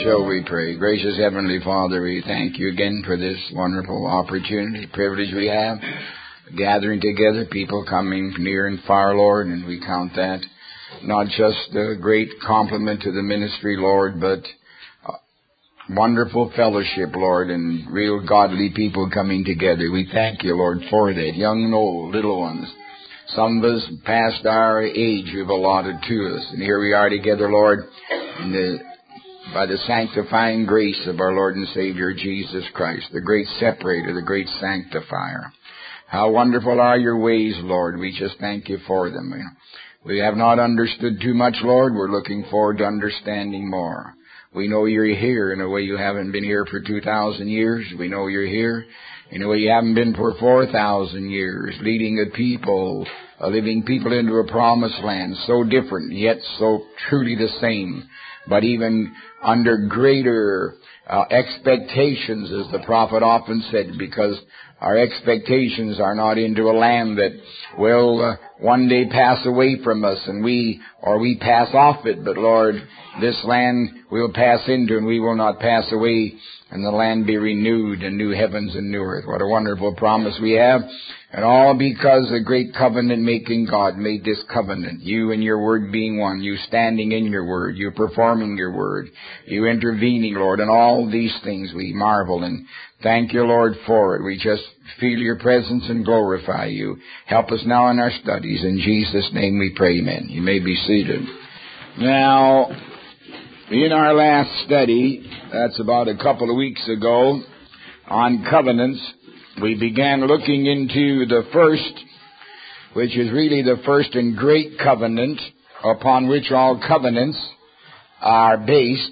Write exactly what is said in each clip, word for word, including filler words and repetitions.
Shall we pray? Gracious Heavenly Father, we thank you again for this wonderful opportunity, privilege we have, gathering together, people coming near and far, Lord, and we count that not just a great compliment to the ministry, Lord, but wonderful fellowship, Lord, and real godly people coming together. We thank you, Lord, for that, young and old, little ones. Some of us past our age you've allotted to us, and here we are together, Lord, in the by the sanctifying grace of our Lord and Savior Jesus Christ, the great separator, the great sanctifier. How wonderful are your ways, Lord. We just thank you for them. We have not understood too much, Lord. We're looking forward to understanding more. We know you're here in a way you haven't been here for two thousand years. We know you're here in a way you haven't been for four thousand years, leading a people, uh, living people into a promised land, so different, yet so truly the same, but even under greater uh, expectations, as the prophet often said, because our expectations are not into a land that will uh, one day pass away from us and we, or we pass off it, but Lord, this land we'll pass into and we will not pass away, and the land be renewed and new heavens and new earth. What a wonderful promise we have. And all because a great covenant-making God made this covenant. You and your word being one. You standing in your word. You performing your word. You intervening, Lord. And all these things we marvel and thank you, Lord, for it. We just feel your presence and glorify you. Help us now in our studies. In Jesus' name we pray, amen. You may be seated. Now, in our last study, that's about a couple of weeks ago, on covenants, we began looking into the first, which is really the first and great covenant upon which all covenants are based.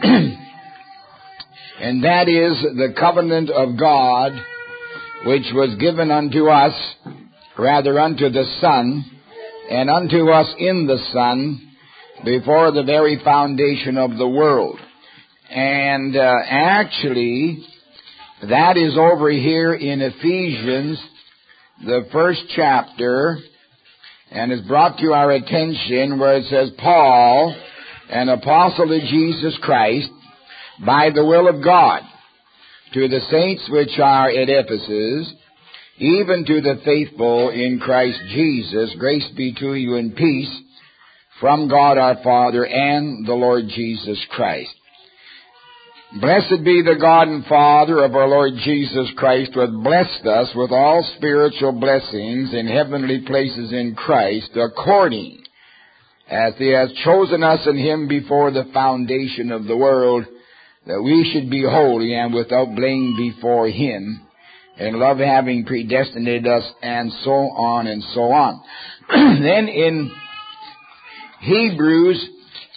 And that is the covenant of God, which was given unto us, rather unto the Son, and unto us in the Son, before the very foundation of the world. And uh, actually, that is over here in Ephesians, the first chapter, and is brought to our attention where it says, Paul, an apostle of Jesus Christ, by the will of God, to the saints which are at Ephesus, even to the faithful in Christ Jesus, grace be to you and peace from God our Father and the Lord Jesus Christ. Blessed be the God and Father of our Lord Jesus Christ, who hath blessed us with all spiritual blessings in heavenly places in Christ, according as he hath chosen us in him before the foundation of the world, that we should be holy and without blame before him, in love having predestinated us, and so on and so on. Then in Hebrews,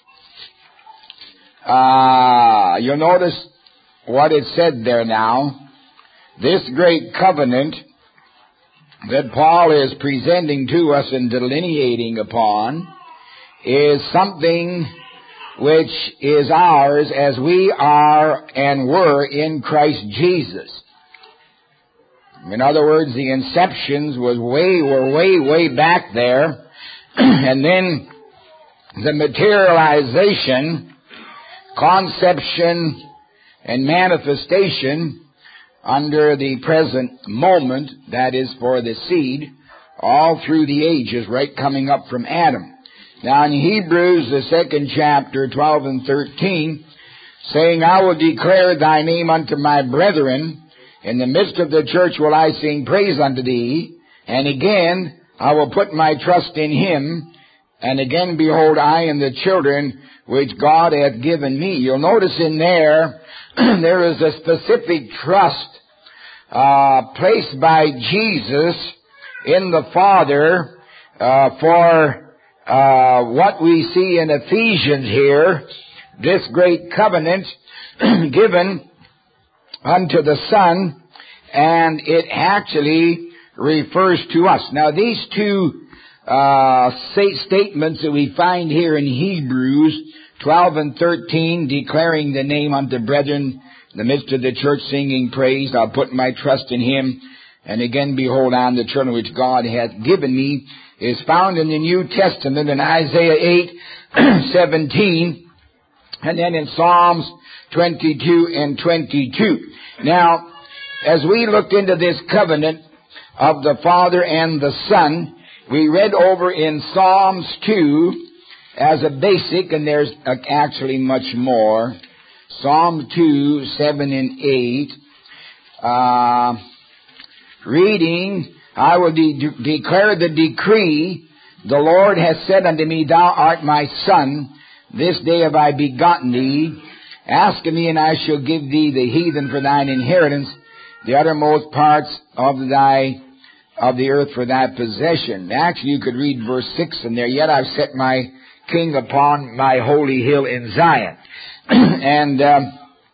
uh, you'll notice what it said there now. This great covenant that Paul is presenting to us and delineating upon is something which is ours as we are and were in Christ Jesus. In other words, the inceptions was way, were way, way back there, and then the materialization, conception, and manifestation under the present moment, that is for the seed, all through the ages, right coming up from Adam. Now in Hebrews, the second chapter, twelve and thirteen, saying, I will declare thy name unto my brethren, in the midst of the church will I sing praise unto thee, and again I will put my trust in him, and again behold I and the children which God hath given me. You'll notice in there, there is a specific trust uh, placed by Jesus in the Father uh, for Uh, what we see in Ephesians here, this great covenant given unto the Son, and it actually refers to us. Now these two uh, statements that we find here in Hebrews twelve and thirteen, declaring the name unto brethren in the midst of the church, singing praise, I'll put my trust in him, and again behold I am the children which God hath given me, is found in the New Testament in Isaiah eight, seventeen, and then in Psalms twenty-two and twenty-two. Now, as we looked into this covenant of the Father and the Son, we read over in Psalms two as a basic, and there's actually much more. Psalm two, seven and eight. Uh, reading, I will de- declare the decree. The Lord has said unto me, Thou art my Son. This day have I begotten thee. Ask of me, and I shall give thee the heathen for thine inheritance, the uttermost parts of thy of the earth for thy possession. Actually, you could read verse six in there. Yet I've set my king upon my holy hill in Zion. and um,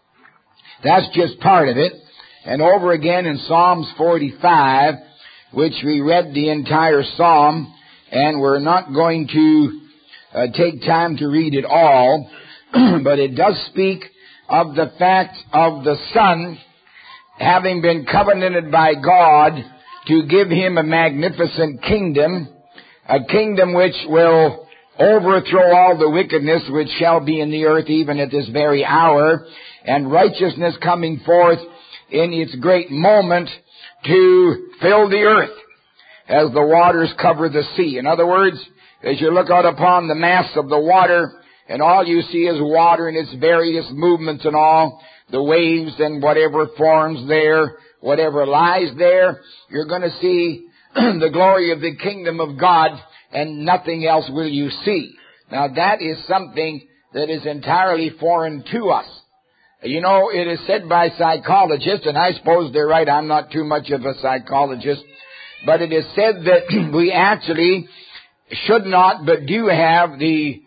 that's just part of it. And over again in Psalms forty-five, which we read the entire psalm, and we're not going to uh, take time to read it all, but it does speak of the fact of the Son having been covenanted by God to give him a magnificent kingdom, a kingdom which will overthrow all the wickedness which shall be in the earth even at this very hour, and righteousness coming forth in its great moment to fill the earth as the waters cover the sea. In other words, as you look out upon the mass of the water, and all you see is water in its various movements and all, the waves and whatever forms there, whatever lies there, you're going to see the glory of the kingdom of God, and nothing else will you see. Now that is something that is entirely foreign to us. You know, it is said by psychologists, and I suppose they're right, I'm not too much of a psychologist, but it is said that we actually should not, but do have the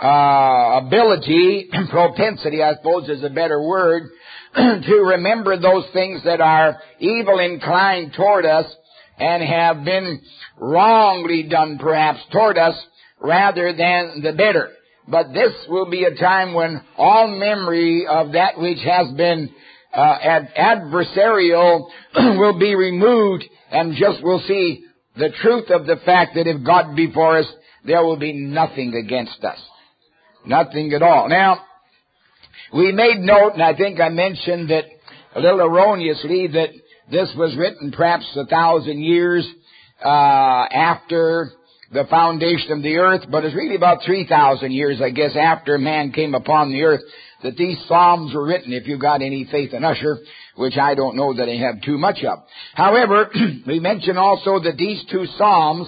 uh ability, propensity, I suppose is a better word, to remember those things that are evil inclined toward us and have been wrongly done perhaps toward us rather than the better. But this will be a time when all memory of that which has been uh, ad- adversarial will be removed, and just we'll see the truth of the fact that if God be for us, there will be nothing against us. Nothing at all. Now, we made note, and I think I mentioned that a little erroneously, that this was written perhaps a thousand years uh, after the foundation of the earth, but it's really about three thousand years, I guess, after man came upon the earth, that these Psalms were written, if you've got any faith in Usher, which I don't know that I have too much of. However, we mentioned also that these two Psalms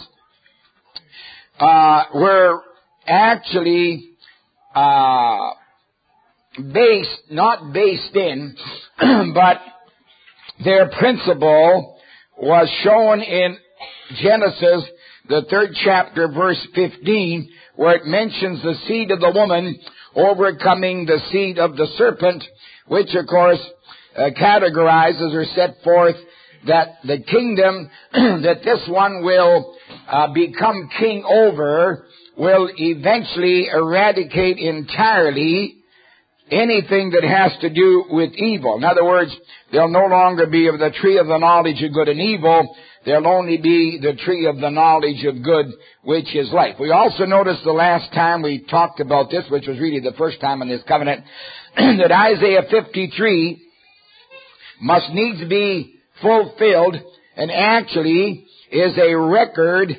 uh, were actually uh, based, not based in, but their principle was shown in Genesis, the third chapter, verse fifteen, where it mentions the seed of the woman overcoming the seed of the serpent, which of course uh, categorizes or set forth that the kingdom that this one will uh, become king over will eventually eradicate entirely anything that has to do with evil. In other words, there'll no longer be of the tree of the knowledge of good and evil. There'll only be the tree of the knowledge of good, which is life. We also noticed the last time we talked about this, which was really the first time in this covenant, that Isaiah fifty-three must needs be fulfilled, and actually is a record,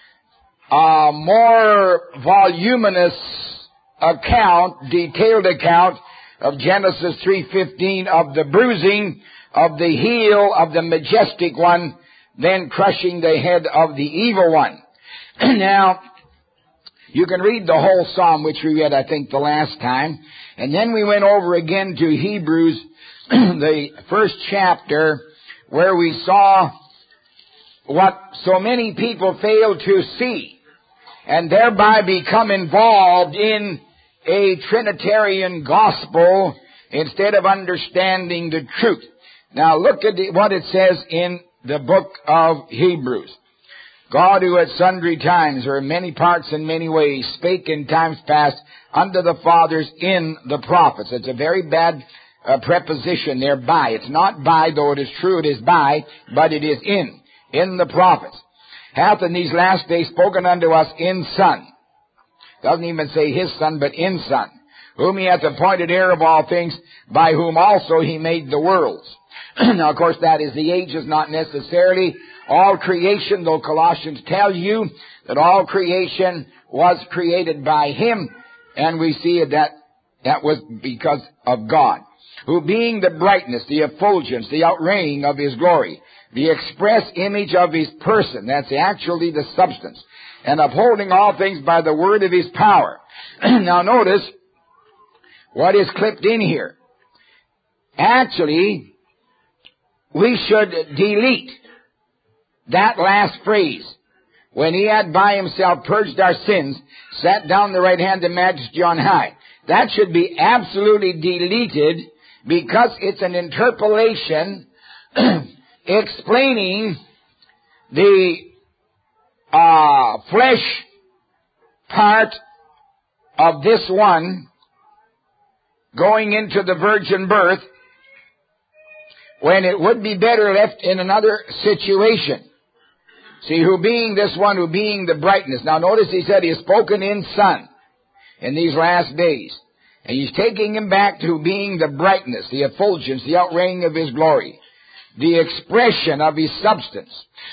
a more voluminous account, detailed account of Genesis three fifteen, of the bruising of the heel of the majestic one, then crushing the head of the evil one. Now, you can read the whole psalm, which we read, I think, the last time. And then we went over again to Hebrews, the first chapter, where we saw what so many people fail to see, and thereby become involved in a Trinitarian gospel instead of understanding the truth. Now, look at the, what it says in the book of Hebrews. God, who at sundry times, or in many parts and many ways, spake in times past unto the fathers in the prophets. It's a very bad uh, preposition there, by. It's not by, though it is true it is by, but it is in. In the prophets. Hath in these last days spoken unto us in Son. Doesn't even say his Son, but in Son. whom he hath appointed heir of all things, by whom also he made the worlds. Now, of course, that is the ages, not necessarily all creation, though Colossians tell you that all creation was created by him, and we see that that was because of God, who being the brightness, the effulgence, the outraying of his glory, the express image of his person, that's actually the substance, and upholding all things by the word of his power. Now notice what is clipped in here. Actually, we should delete that last phrase. When he had by himself purged our sins, sat down the right hand of majesty on high. That should be absolutely deleted because it's an interpolation explaining the uh, flesh part of this one going into the virgin birth, when it would be better left in another situation. See, who being this one, who being the brightness. Now notice he said he has spoken in Son in these last days. And he's taking him back to being the brightness, the effulgence, the outraying of his glory, the expression of his substance,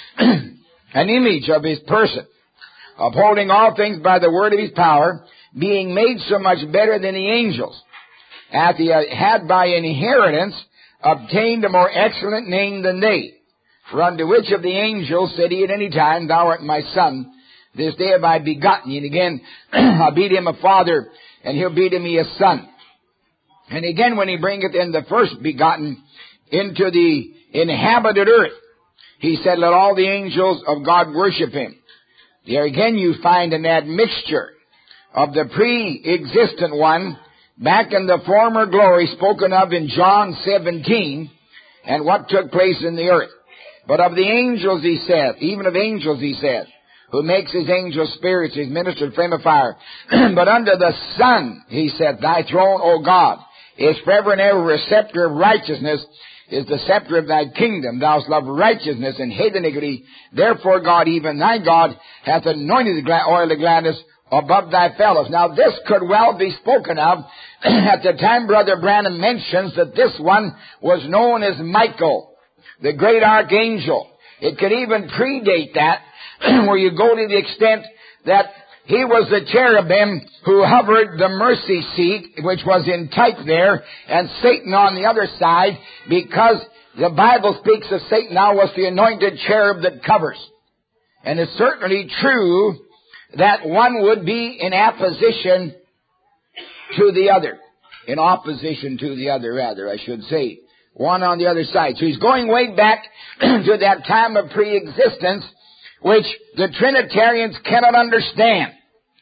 an image of his person, upholding all things by the word of his power, being made so much better than the angels, hath he had by inheritance obtained a more excellent name than they. For unto which of the angels said he at any time, Thou art my son, this day have I begotten thee. And again, I'll beat him a father, and he'll beat me a son. And again, when he bringeth in the first begotten into the inhabited earth, he said, Let all the angels of God worship him. There again you find an admixture of the pre-existent one back in the former glory spoken of in John seventeen, and what took place in the earth. But of the angels, he said, even of angels, he said, who makes his angels spirits, his ministers flame of fire. But unto the Son, he said, Thy throne, O God, is forever and ever. A scepter of righteousness is the scepter of thy kingdom. Thou hast loved righteousness and hate iniquity. Therefore God, even thy God, hath anointed the oil of gladness above thy fellows. Now this could well be spoken of at the time Brother Branham mentions that this one was known as Michael, the great archangel. It could even predate that, where you go to the extent that he was the cherubim who hovered the mercy seat, which was in type there, and Satan on the other side, because the Bible speaks of Satan now was the anointed cherub that covers. And it's certainly true that one would be in opposition to the other. In opposition to the other, rather, I should say. One on the other side. So he's going way back to that time of pre-existence, which the Trinitarians cannot understand.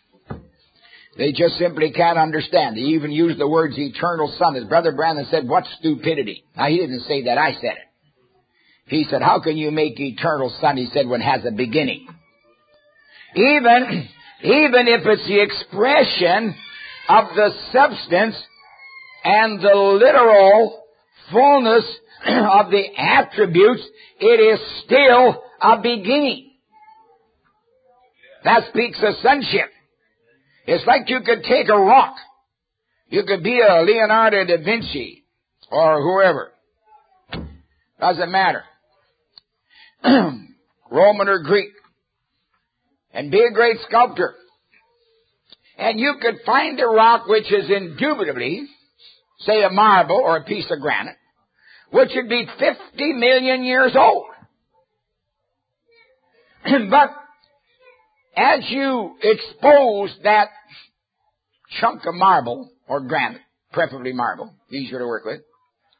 They just simply can't understand. They even use the words eternal Son. As Brother Branham said, what stupidity. Now, he didn't say that, I said it. He said, how can you make eternal Son, he said, when it has a beginning? Even, even if it's the expression of the substance and the literal fullness of the attributes, it is still a beginning. That speaks of sonship. It's like you could take a rock. You could be a Leonardo da Vinci or whoever. Doesn't matter. Roman or Greek. And be a great sculptor. And you could find a rock which is indubitably, say a marble or a piece of granite, which would be fifty million years old. But as you expose that chunk of marble or granite, preferably marble, easier to work with,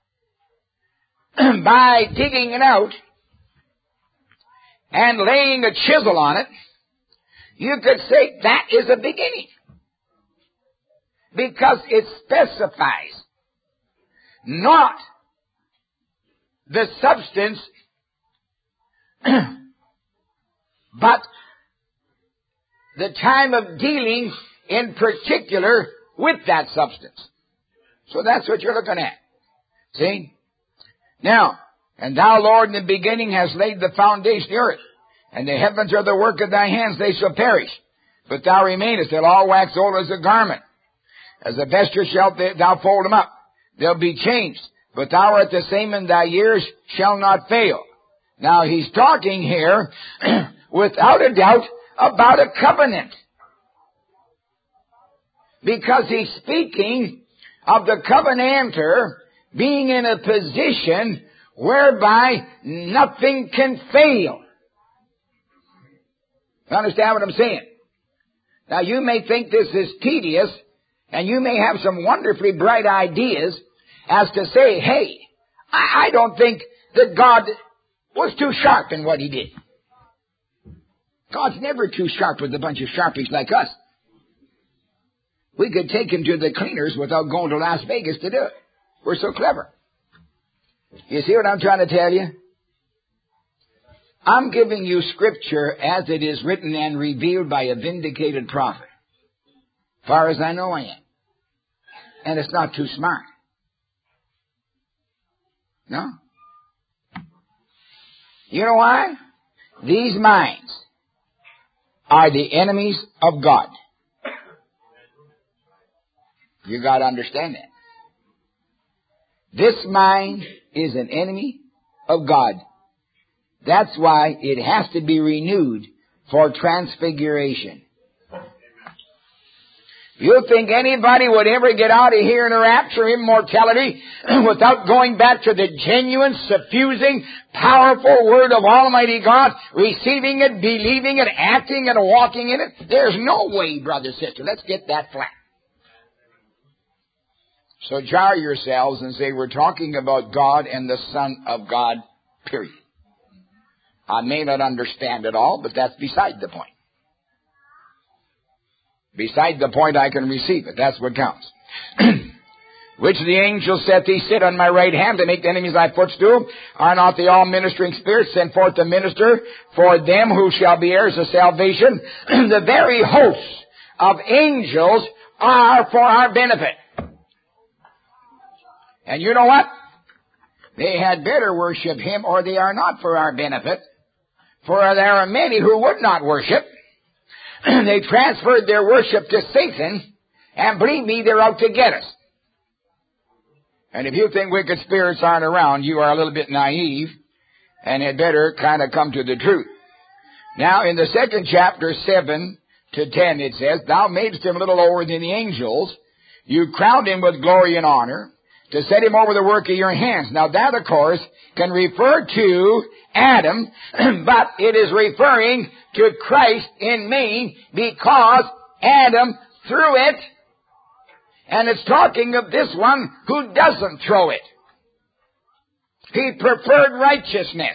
by digging it out and laying a chisel on it, you could say that is a beginning. Because it specifies not the substance, but the time of dealing in particular with that substance. So that's what you're looking at. See? Now, and thou, Lord, in the beginning hast laid the foundation of the earth, and the heavens are the work of thy hands, they shall perish. But thou remainest, they'll all wax old as a garment. As a vesture shalt thou fold them up. They'll be changed. But thou art the same, and thy years shall not fail. Now he's talking here, without a doubt, about a covenant. Because he's speaking of the covenanter being in a position whereby nothing can fail. You understand what I'm saying? Now you may think this is tedious, and you may have some wonderfully bright ideas as to say, hey, I, I don't think that God was too sharp in what he did. God's never too sharp with a bunch of sharpies like us. We could take him to the cleaners without going to Las Vegas to do it. We're so clever. You see what I'm trying to tell you? I'm giving you Scripture as it is written and revealed by a vindicated prophet. As far as I know, I am. And it's not too smart. No? You know why? These minds are the enemies of God. You got to understand that. This mind is an enemy of God. That's why it has to be renewed for transfiguration. You think anybody would ever get out of here in a rapture immortality without going back to the genuine, suffusing, powerful Word of Almighty God, receiving it, believing it, acting and walking in it? There's no way, brother, sister. Let's get that flat. So jar yourselves and say, we're talking about God and the Son of God, period. I may not understand it all, but that's beside the point. Beside the point, I can receive it. That's what counts. Which the angel saith, He sit on my right hand to make the enemies thy footstool. Are not the all-ministering spirits sent forth to minister for them who shall be heirs of salvation? The very hosts of angels are for our benefit. And you know what? They had better worship Him, or they are not for our benefit. For there are many who would not worship. They transferred their worship to Satan, and believe me, they're out to get us. And if you think wicked spirits aren't around, you are a little bit naive, and had better kind of come to the truth. Now, in the second chapter, seven to ten, it says, Thou madest him a little lower than the angels. You crowned him with glory and honor, to set him over the work of your hands. Now that, of course, can refer to Adam, but it is referring to Christ in me, because Adam threw it, and it's talking of this one who doesn't throw it. He preferred righteousness.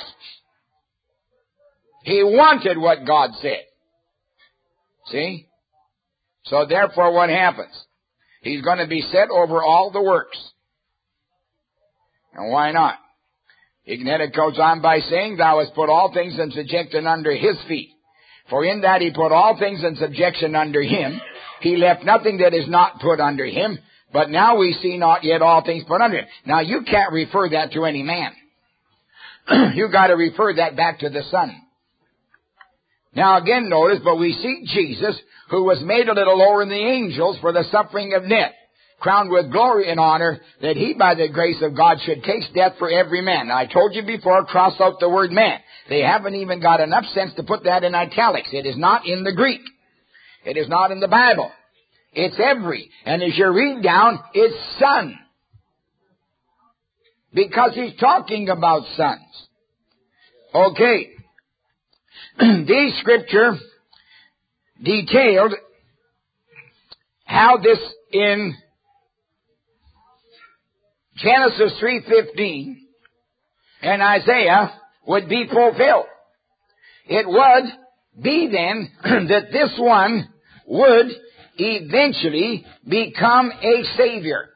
He wanted what God said. See? So therefore what happens? He's going to be set over all the works. And why not? Then it goes on by saying, Thou hast put all things in subjection under His feet. For in that He put all things in subjection under Him. He left nothing that is not put under Him. But now we see not yet all things put under Him. Now you can't refer that to any man. You got to refer that back to the Son. Now again notice, but we see Jesus, who was made a little lower than the angels for the suffering of death, crowned with glory and honor, that He by the grace of God should taste death for every man. Now I told you before, cross out the word man. They haven't even got enough sense to put that in italics. It is not in the Greek. It is not in the Bible. It's every. And as you read down, it's son. Because He's talking about sons. Okay. These scripture detailed how this in Genesis three fifteen and Isaiah would be fulfilled. It would be then that this one would eventually become a Savior.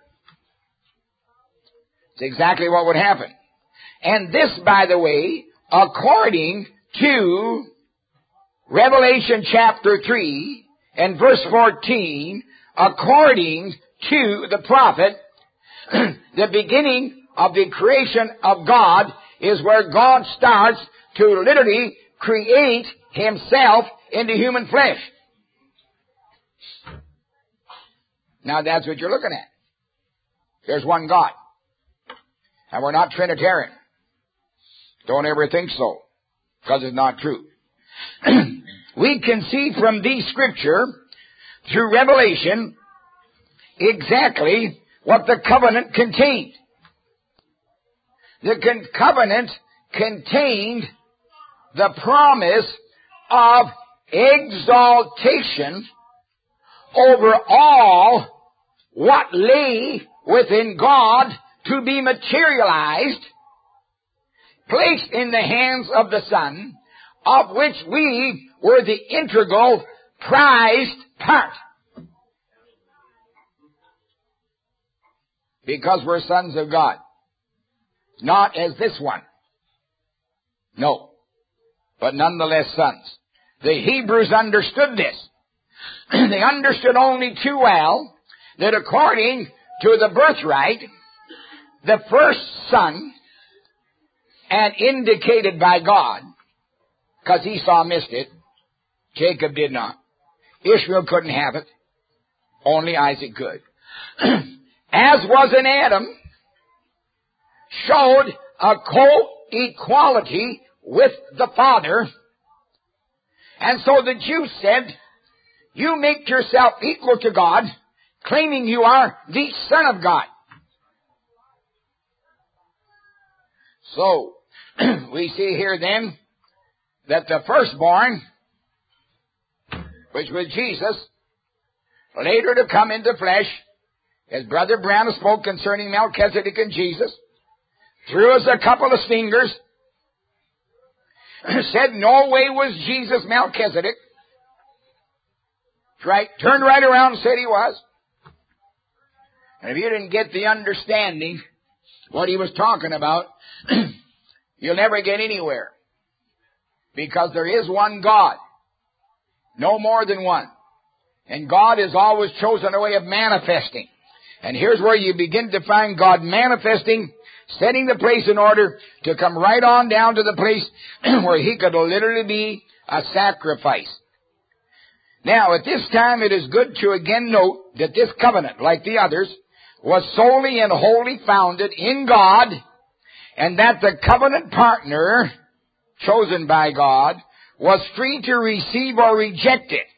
It's exactly what would happen. And this, by the way, according to Revelation chapter three and verse fourteen, according to the prophet, the beginning of the creation of God is where God starts to literally create Himself into human flesh. Now that's what you're looking at. There's one God. And we're not Trinitarian. Don't ever think so, because it's not true. We can see from the Scripture, through Revelation, exactly what the covenant contained. The con- covenant contained the promise of exaltation over all what lay within God to be materialized, placed in the hands of the Son, of which we were the integral, prized part. Because we're sons of God. Not as this one. No. But nonetheless sons. The Hebrews understood this. They understood only too well that according to the birthright, the first son, and indicated by God, because Esau missed it, Jacob did not. Ishmael couldn't have it. Only Isaac could. As was in Adam, showed a co-equality with the Father. And so the Jews said, you make yourself equal to God, claiming you are the Son of God. So, we see here then that the firstborn, which was Jesus, later to come into flesh, as Brother Branham spoke concerning Melchizedek and Jesus, threw us a couple of fingers, said no way was Jesus Melchizedek. Right, turned right around and said he was. And if you didn't get the understanding what he was talking about, you'll never get anywhere. Because there is one God. No more than one. And God is always chosen a way of manifesting. And here's where you begin to find God manifesting, setting the place in order to come right on down to the place where he could literally be a sacrifice. Now, at this time, it is good to again note that this covenant, like the others, was solely and wholly founded in God, and that the covenant partner, chosen by God, was free to receive or reject it.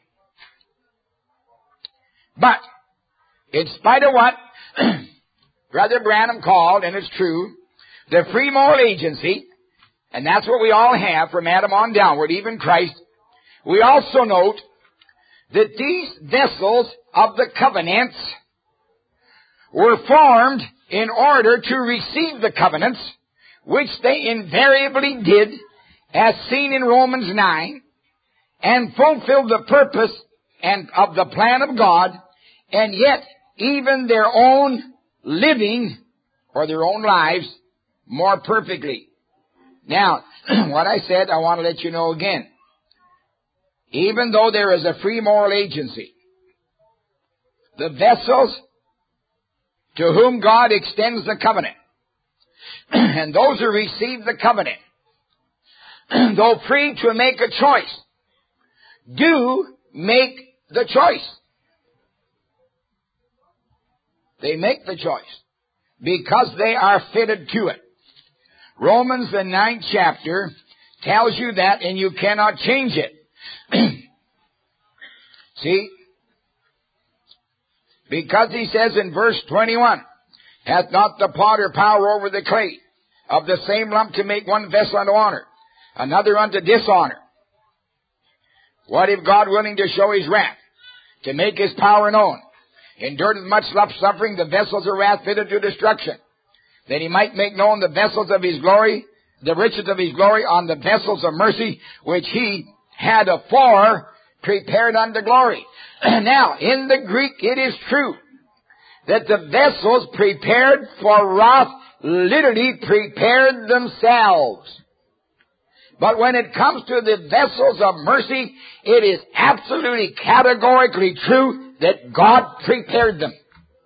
But, in spite of what Brother Branham called, and it's true, the free moral agency, and that's what we all have from Adam on downward, even Christ, we also note that these vessels of the covenants were formed in order to receive the covenants, which they invariably did, as seen in Romans nine, and fulfilled the purpose and of the plan of God, and yet even their own living, or their own lives, more perfectly. Now, what I said, I want to let you know again. Even though there is a free moral agency, the vessels to whom God extends the covenant, and those who receive the covenant, though free to make a choice, do make the choice. They make the choice because they are fitted to it. Romans, the ninth chapter, tells you that, and you cannot change it. See? Because he says in verse twenty-one, hath not the potter power over the clay, of the same lump to make one vessel unto honor, another unto dishonor? What if God, willing to show his wrath, to make his power known, endured with much suffering the vessels of wrath fitted to destruction, that he might make known the vessels of his glory, the riches of his glory on the vessels of mercy, which he had afore prepared unto glory. Now, in the Greek, it is true that the vessels prepared for wrath literally prepared themselves. But when it comes to the vessels of mercy, it is absolutely categorically true that God prepared them.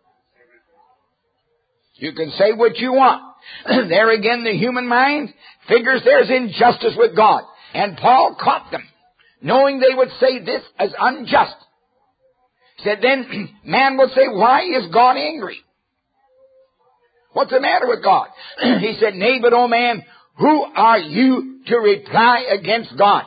You can say what you want. There again, the human mind figures there's injustice with God. And Paul caught them, knowing they would say this as unjust. He said, then man will say, why is God angry? What's the matter with God? He said, nay, but oh man, who are you to reply against God?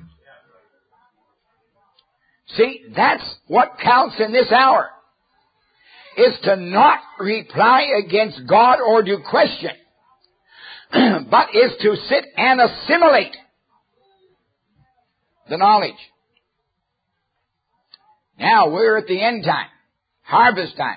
See, that's what counts in this hour, is to not reply against God or to question, but is to sit and assimilate the knowledge. Now, we're at the end time, harvest time.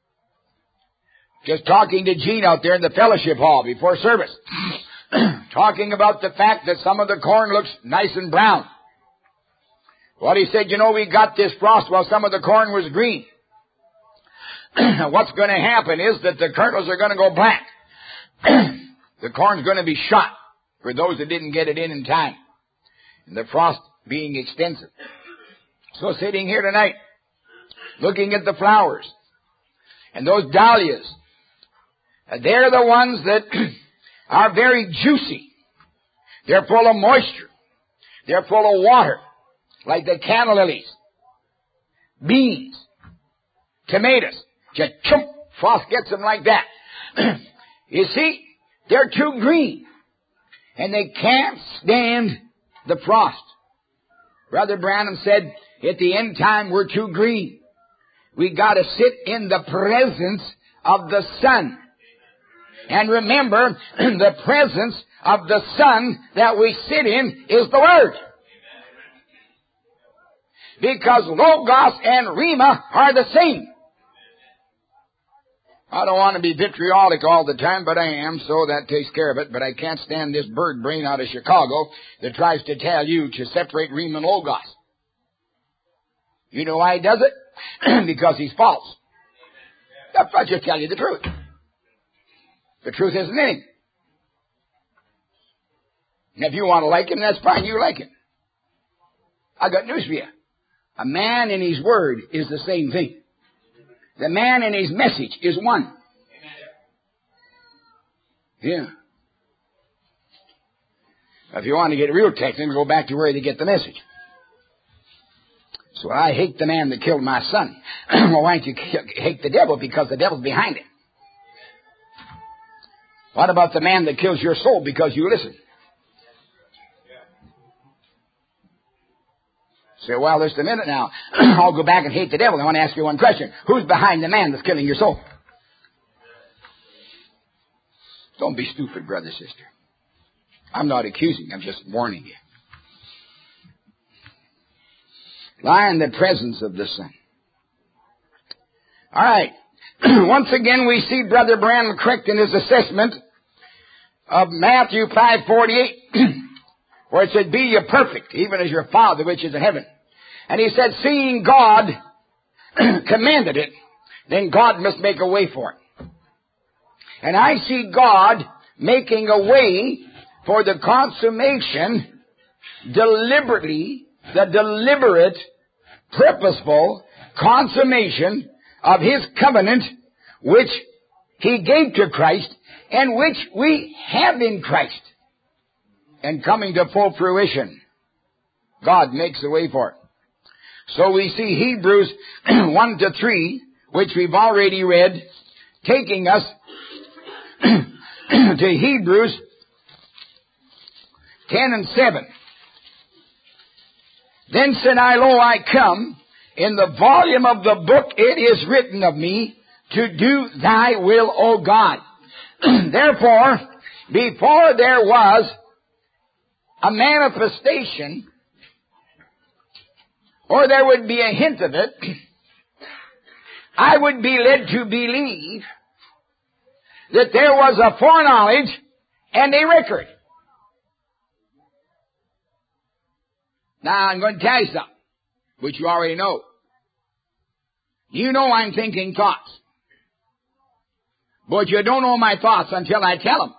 Just talking to Gene out there in the fellowship hall before service. Talking about the fact that some of the corn looks nice and brown. Well, he said, you know, we got this frost while some of the corn was green. What's going to happen is that the kernels are going to go black. The corn's going to be shot for those that didn't get it in in time. And the frost being extensive. So sitting here tonight, looking at the flowers, and those dahlias, they're the ones that are very juicy. They're full of moisture. They're full of water, like the canna lilies, beans, tomatoes. Just chump, frost gets them like that. You see, they're too green, and they can't stand the frost. Brother Branham said, at the end time, we're too green. We got to sit in the presence of the sun. And remember, the presence of the sun that we sit in is the Word. Because Logos and Rhema are the same. I don't want to be vitriolic all the time, but I am, so that takes care of it. But I can't stand this bird brain out of Chicago that tries to tell you to separate Rhema and Logos. You know why he does it? Because he's false. I'll just tell you the truth. The truth isn't in him. And if you want to like him, that's fine. You like him. I got news for you. A man and his word is the same thing. The man and his message is one. Yeah. If you want to get real technical, go back to where they get the message. So I hate the man that killed my son. Well, why don't you hate the devil? Because the devil's behind it. What about the man that kills your soul because you listen? Say, well, just a minute now. I'll go back and hate the devil. I want to ask you one question. Who's behind the man that's killing your soul? Don't be stupid, brother, sister. I'm not accusing. I'm just warning you. Lie in the presence of the sun. All right. Once again, we see Brother Branham correct in his assessment of Matthew five forty-eight, where it said, be ye perfect, even as your Father which is in heaven. And he said, seeing God commanded it, then God must make a way for it. And I see God making a way for the consummation, deliberately, the deliberate, purposeful consummation of His covenant, which He gave to Christ, and which we have in Christ. And coming to full fruition, God makes a way for it. So we see Hebrews one to three, which we've already read, taking us to Hebrews ten and seven. Then said I, lo, I come. In the volume of the book it is written of me, to do thy will, O God. Therefore, before there was a manifestation, or there would be a hint of it, I would be led to believe that there was a foreknowledge and a record. Now, I'm going to tell you something, which you already know. You know I'm thinking thoughts. But you don't know my thoughts until I tell them.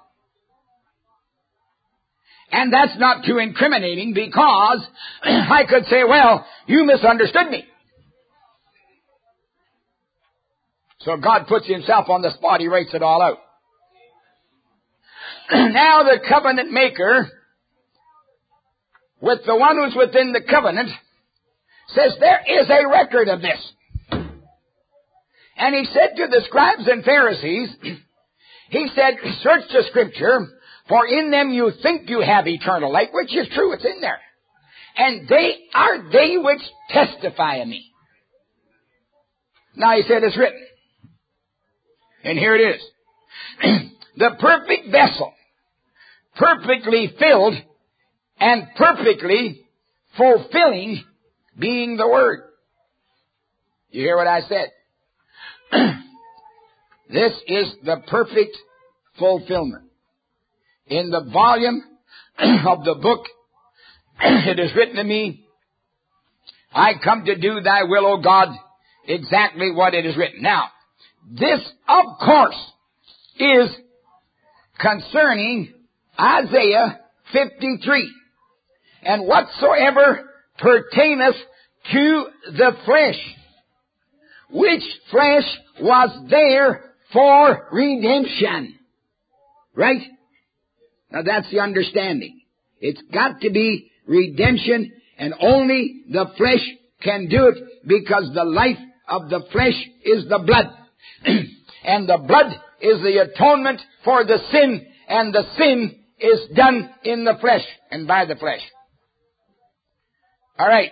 And that's not too incriminating, because I could say, well, you misunderstood me. So God puts Himself on the spot. He writes it all out. Now the covenant maker, with the one who's within the covenant, says there is a record of this. And he said to the scribes and Pharisees, he said, search the Scripture, for in them you think you have eternal life, which is true, it's in there. And they are they which testify of me. Now he said it's written. And here it is. The perfect vessel, perfectly filled and perfectly fulfilling, being the Word. You hear what I said? This is the perfect fulfillment. In the volume of the book, it is written to me, I come to do thy will, O God, exactly what it is written. Now, this, of course, is concerning Isaiah fifty-three. And whatsoever pertaineth to the flesh, which flesh was there for redemption. Right? Now that's the understanding. It's got to be redemption, and only the flesh can do it, because the life of the flesh is the blood. And the blood is the atonement for the sin, and the sin is done in the flesh and by the flesh. All right.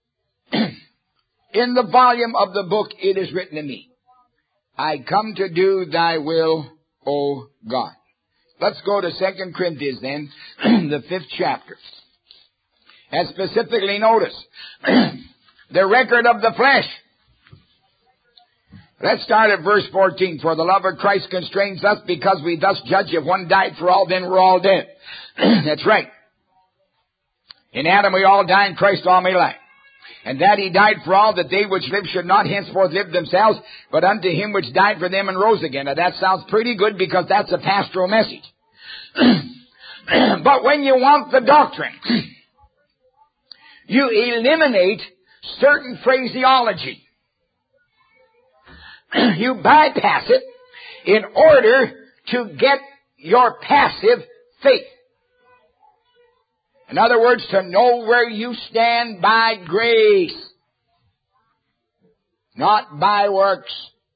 In the volume of the book it is written to me, I come to do thy will, O God. Let's go to Second Corinthians then, the fifth chapter. And specifically notice, the record of the flesh. Let's start at verse fourteen. For the love of Christ constrains us, because we thus judge, if one died for all, then we're all dead. That's right. In Adam we all die, in Christ all may live. And that he died for all, that they which live should not henceforth live themselves, but unto him which died for them and rose again. Now that sounds pretty good, because that's a pastoral message. But when you want the doctrine, you eliminate certain phraseology. You bypass it in order to get your passive faith. In other words, to know where you stand by grace, not by works.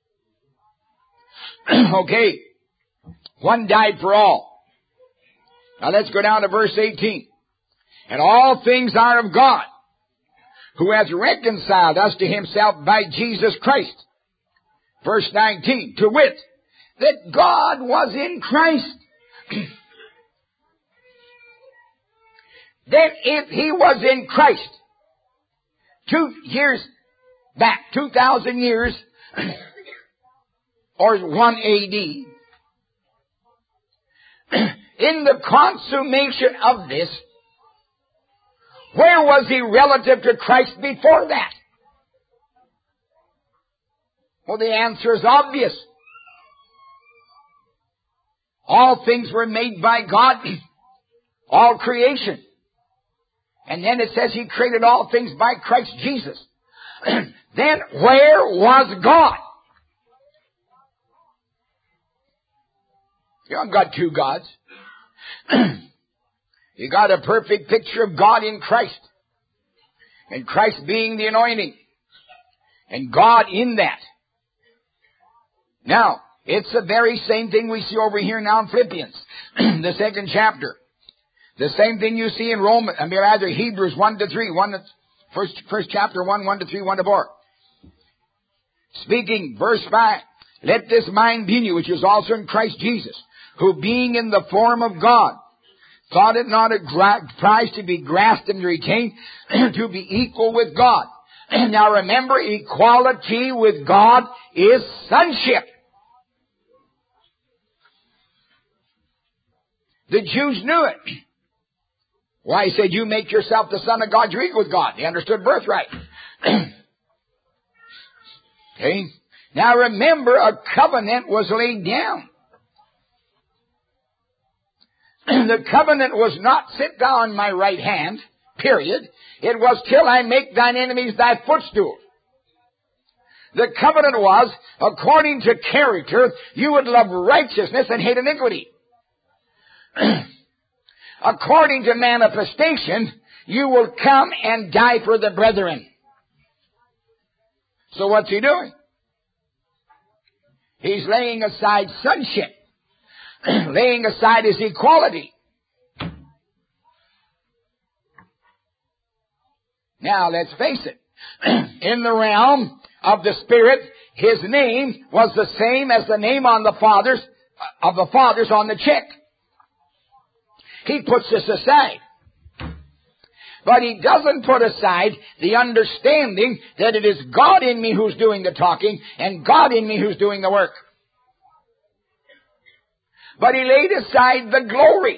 Okay. One died for all. Now let's go down to verse eighteen. And all things are of God, who has reconciled us to himself by Jesus Christ. Verse nineteen, to wit, that God was in Christ. Then if he was in Christ, two years back, two thousand years, or one A D, in the consummation of this, where was he relative to Christ before that? Well, the answer is obvious. All things were made by God, all creation. And then it says he created all things by Christ Jesus. Then where was God? You haven't got two gods. You got a perfect picture of God in Christ. And Christ being the anointing. And God in that. Now, it's the very same thing we see over here now in Philippians, the second chapter. The same thing you see in Romans, I mean, rather Hebrews one to three, one to, first, first chapter one, one to three, one to four. Speaking, verse five, let this mind be in you, which is also in Christ Jesus, who being in the form of God, thought it not a gra- prize to be grasped and retained, to be equal with God. Now remember, equality with God is sonship. The Jews knew it. Why, he said, you make yourself the son of God, you're equal with God. They understood birthright. Okay? Now remember, a covenant was laid down. The covenant was not sit thou on my right hand, period. It was till I make thine enemies thy footstool. The covenant was, according to character, you would love righteousness and hate iniquity. According to manifestation, you will come and die for the brethren. So what's he doing? He's laying aside sonship, laying aside his equality. Now, let's face it. In the realm of the Spirit, his name was the same as the name on the fathers, of the fathers on the check. He puts this aside. But he doesn't put aside the understanding that it is God in me who's doing the talking and God in me who's doing the work. But he laid aside the glory.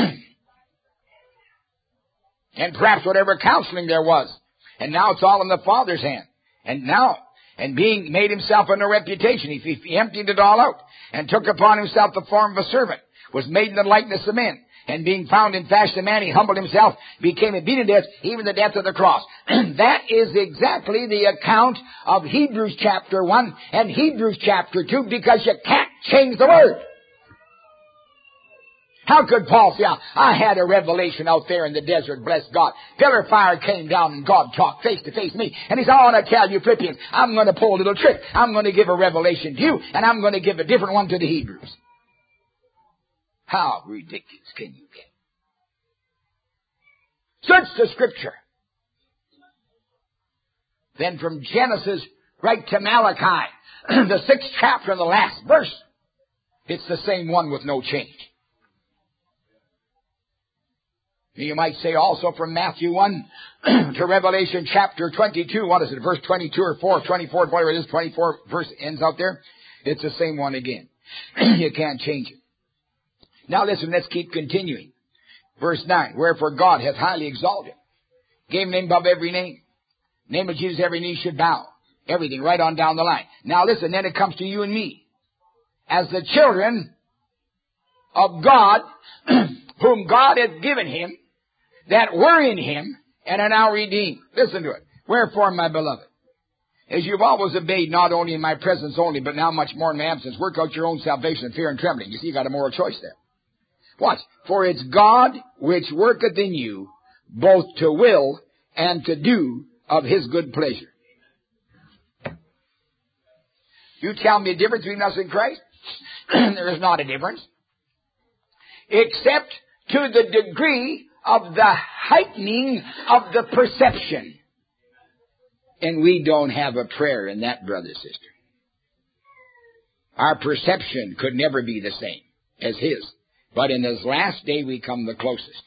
And perhaps whatever counseling there was. And now it's all in the Father's hand. And now, and being made himself a no reputation, he, he emptied it all out and took upon himself the form of a servant, was made in the likeness of men. And being found in fashion of man, he humbled himself, became obedient to death, even the death of the cross. That is exactly the account of Hebrews chapter one and Hebrews chapter two, because you can't change the word. How could Paul say, I had a revelation out there in the desert, bless God. Pillar fire came down and God talked face to face to me. And he said, I want to tell you, Philippians, I'm going to pull a little trick. I'm going to give a revelation to you, and I'm going to give a different one to the Hebrews. How ridiculous can you get? Search the Scripture. Then from Genesis right to Malachi, the sixth chapter and the last verse, it's the same one with no change. You might say also from Matthew one to Revelation chapter twenty-two, what is it, verse twenty-two or four, twenty-four, whatever it is, twenty-four verse ends out there. It's the same one again. You can't change it. Now listen, let's keep continuing. Verse nine, wherefore God hath highly exalted, gave him name above every name. Name of Jesus, every knee should bow. Everything, right on down the line. Now listen, then it comes to you and me. As the children of God, whom God hath given him, that were in him, and are now redeemed. Listen to it. Wherefore, my beloved, as you've always obeyed, not only in my presence only, but now much more in my absence, work out your own salvation in fear and trembling. You see, you got a moral choice there. Watch. For it's God which worketh in you, both to will and to do of his good pleasure. You tell me a difference between us and Christ? There is not a difference. Except to the degree of the heightening of the perception. And we don't have a prayer in that, brother, sister. Our perception could never be the same as his. But in this last day we come the closest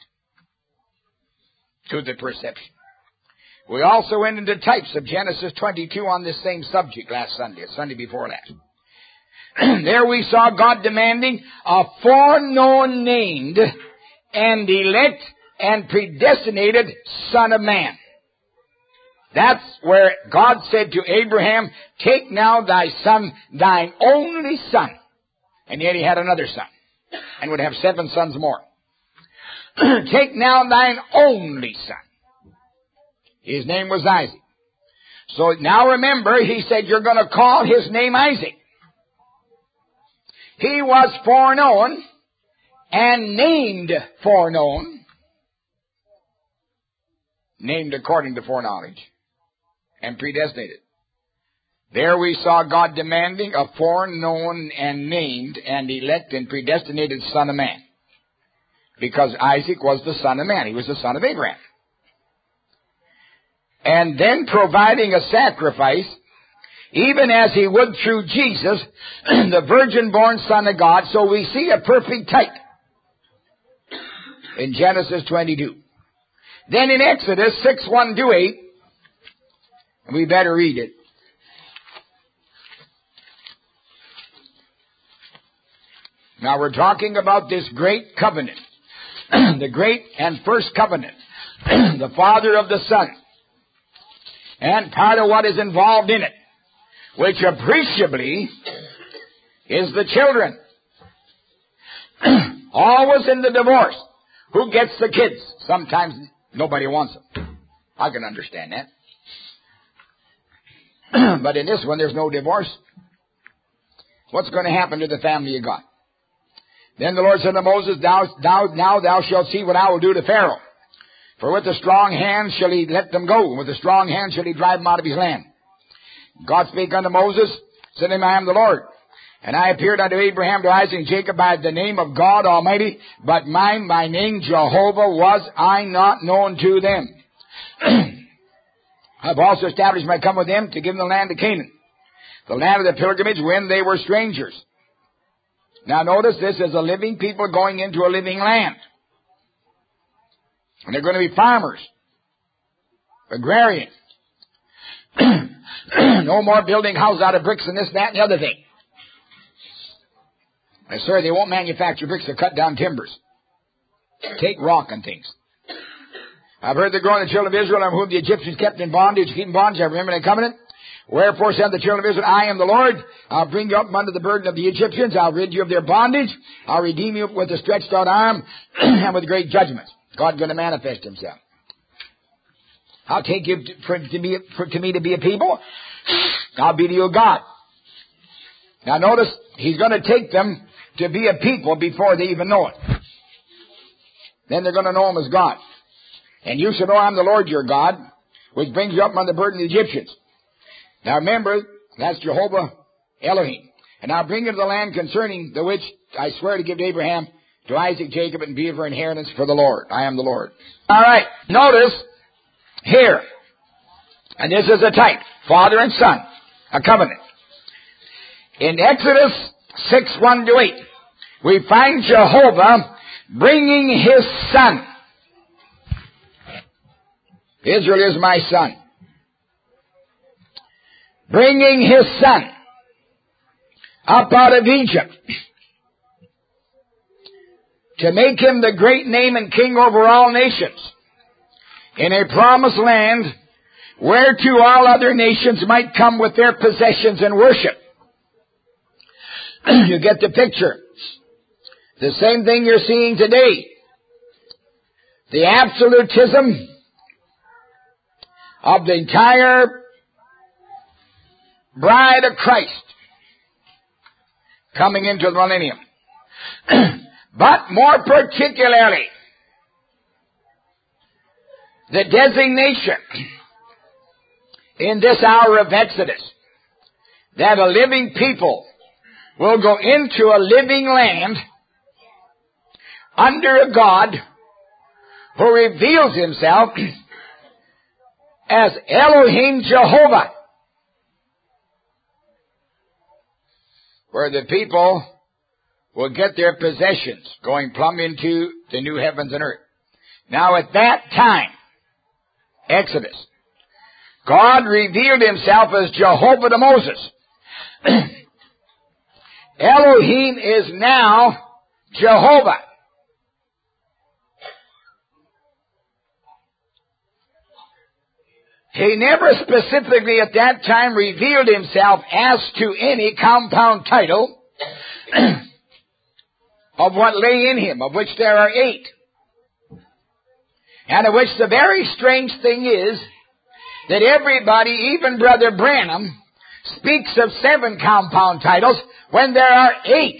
to the perception. We also went into types of Genesis twenty-two on this same subject last Sunday, Sunday before last. There we saw God demanding a foreknown, named, and elect, and predestinated Son of Man. That's where God said to Abraham, take now thy son, thine only son. And yet he had another son, and would have seven sons more. Take now thine only son. His name was Isaac. So now remember, he said, you're going to call his name Isaac. He was foreknown and named foreknown. Named according to foreknowledge. And predestinated. There we saw God demanding a foreknown and named and elect and predestinated Son of Man. Because Isaac was the son of man. He was the son of Abraham. And then providing a sacrifice, even as he would through Jesus, the virgin-born Son of God. So we see a perfect type in Genesis twenty-two. Then in Exodus six, one to eight, we better read it. Now we're talking about this great covenant, the great and first covenant, the Father of the Son, and part of what is involved in it, which appreciably is the children. Always in the divorce. Who gets the kids? Sometimes nobody wants them. I can understand that. But in this one, there's no divorce. What's going to happen to the family of God? Then the Lord said to Moses, thou, thou, now thou shalt see what I will do to Pharaoh. For with a strong hand shall he let them go, and with a strong hand shall he drive them out of his land. God spake unto Moses, said to him, I am the Lord. And I appeared unto Abraham, to Isaac, and Jacob by the name of God Almighty, but mine, my name Jehovah, was I not known to them. I've also established my covenant with them to give them the land of Canaan, the land of the pilgrimage when they were strangers. Now notice, this is a living people going into a living land. And they're going to be farmers, agrarian. No more building houses out of bricks and this, that, and the other thing. I swear they won't manufacture bricks to cut down timbers. Take rock and things. I've heard the groan of the children of Israel, and whom the Egyptians kept in bondage, keep in bondage, I remember the covenant. Wherefore said the children of Israel, I am the Lord. I'll bring you up under the burden of the Egyptians. I'll rid you of their bondage. I'll redeem you with a stretched out arm and with great judgments. God's going to manifest himself. I'll take you to, for, to, be, for, to me to be a people. I'll be to you a God. Now notice, he's going to take them to be a people before they even know it. Then they're going to know him as God. And you shall know I'm the Lord your God, which brings you up under the burden of the Egyptians. Now remember, that's Jehovah Elohim. And I'll bring you to the land concerning the which I swear to give to Abraham, to Isaac, Jacob, and be for inheritance for the Lord. I am the Lord. All right, notice here, and this is a type, father and son, a covenant. In Exodus six, one to eight, we find Jehovah bringing his son. Israel is my son. Bringing his son up out of Egypt to make him the great name and king over all nations in a promised land whereto all other nations might come with their possessions and worship. You get the picture. The same thing you're seeing today. The absolutism of the entire bride of Christ coming into the millennium. But more particularly, the designation in this hour of Exodus that a living people will go into a living land under a God who reveals himself as Elohim Jehovah, where the people will get their possessions going plumb into the new heavens and earth. Now at that time, Exodus, God revealed himself as Jehovah to Moses. Elohim is now Jehovah. He never specifically at that time revealed himself as to any compound title of what lay in him, of which there are eight. And of which the very strange thing is that everybody, even Brother Branham, speaks of seven compound titles when there are eight.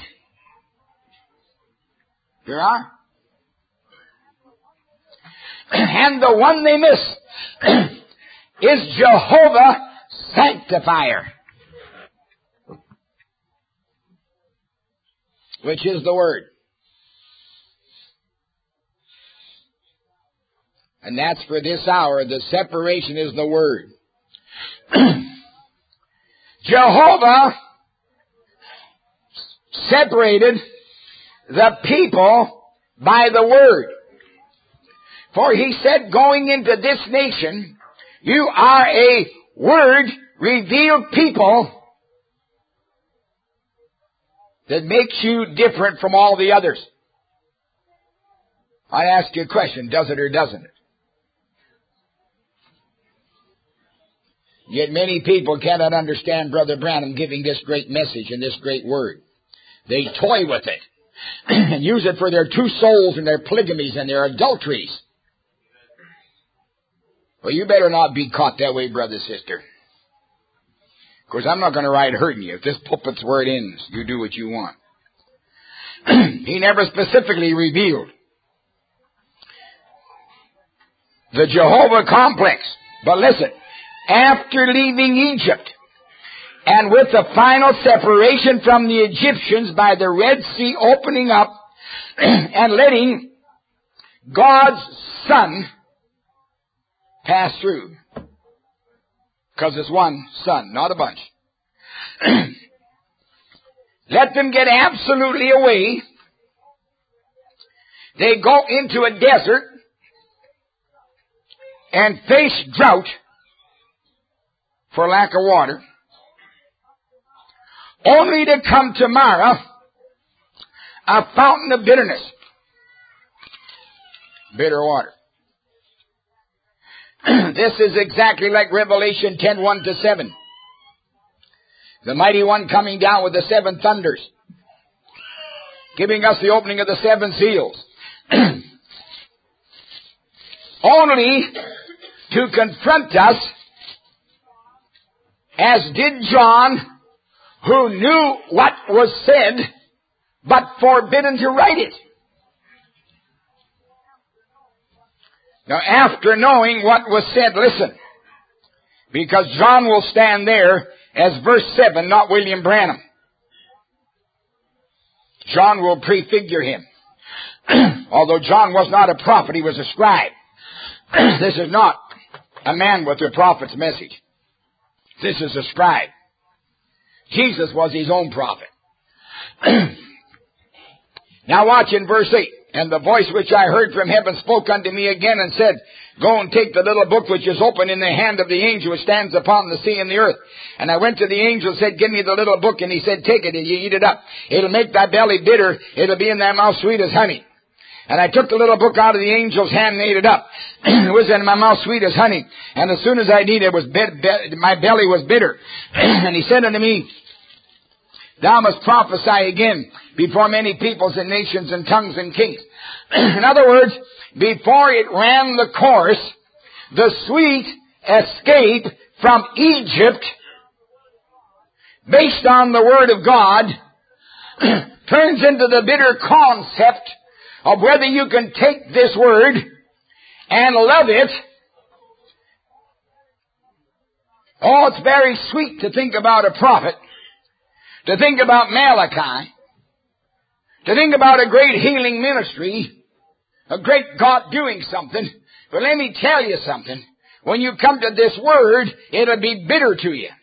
There are. And the one they miss is Jehovah Sanctifier, which is the Word. And that's for this hour. The separation is the Word. Jehovah separated the people by the Word. For he said, going into this nation, you are a Word revealed people that makes you different from all the others. I ask you a question, does it or doesn't it? Yet many people cannot understand Brother Branham giving this great message and this great word. They toy with it and use it for their two souls and their polygamies and their adulteries. Well, you better not be caught that way, brother, sister. Of course, I'm not going to ride hurting you. If this pulpit's where it ends, you do what you want. He never specifically revealed the Jehovah complex. But listen, after leaving Egypt and with the final separation from the Egyptians by the Red Sea opening up and letting God's Son pass through. Because it's one Son, not a bunch. Let them get absolutely away. They go into a desert and face drought for lack of water, only to come to Marah, a fountain of bitterness. Bitter water. This is exactly like Revelation ten, one to seven. The mighty one coming down with the seven thunders, giving us the opening of the seven seals. Only to confront us, as did John, who knew what was said, but forbidden to write it. Now, after knowing what was said, listen, because John will stand there as verse seven, not William Branham. John will prefigure him. Although John was not a prophet, he was a scribe. This is not a man with a prophet's message. This is a scribe. Jesus was his own prophet. Now watch in verse eight. And the voice which I heard from heaven spoke unto me again and said, Go and take the little book which is open in the hand of the angel which stands upon the sea and the earth. And I went to the angel and said, Give me the little book. And he said, Take it and you eat it up. It'll make thy belly bitter. It'll be in thy mouth sweet as honey. And I took the little book out of the angel's hand and ate it up. It was in my mouth sweet as honey. And as soon as I ate it, it was be- be- my belly was bitter. And he said unto me, Thou must prophesy again before many peoples and nations and tongues and kings. In other words, before it ran the course, the sweet escape from Egypt, based on the Word of God, turns into the bitter concept of whether you can take this Word and love it. Oh, it's very sweet to think about a prophet, to think about Malachi, to think about a great healing ministry, a great God doing something. But let me tell you something. When you come to this Word, it'll be bitter to you.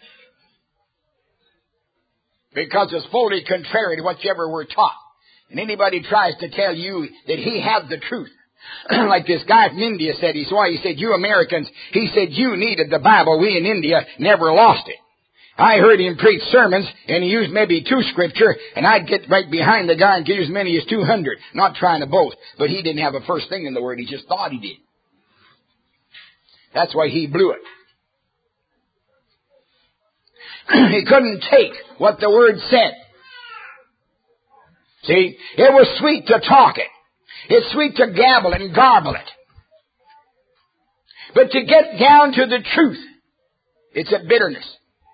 Because it's fully contrary to what you ever were taught. And anybody tries to tell you that he has the truth. Like this guy from India said, he said, he said, you Americans, he said, you needed the Bible. We in India never lost it. I heard him preach sermons, and he used maybe two scripture, and I'd get right behind the guy and get as many as two hundred. Not trying to boast, but he didn't have a first thing in the Word. He just thought he did. That's why he blew it. He couldn't take what the Word said. See, it was sweet to talk it. It's sweet to gabble and garble it. But to get down to the truth, it's a bitterness.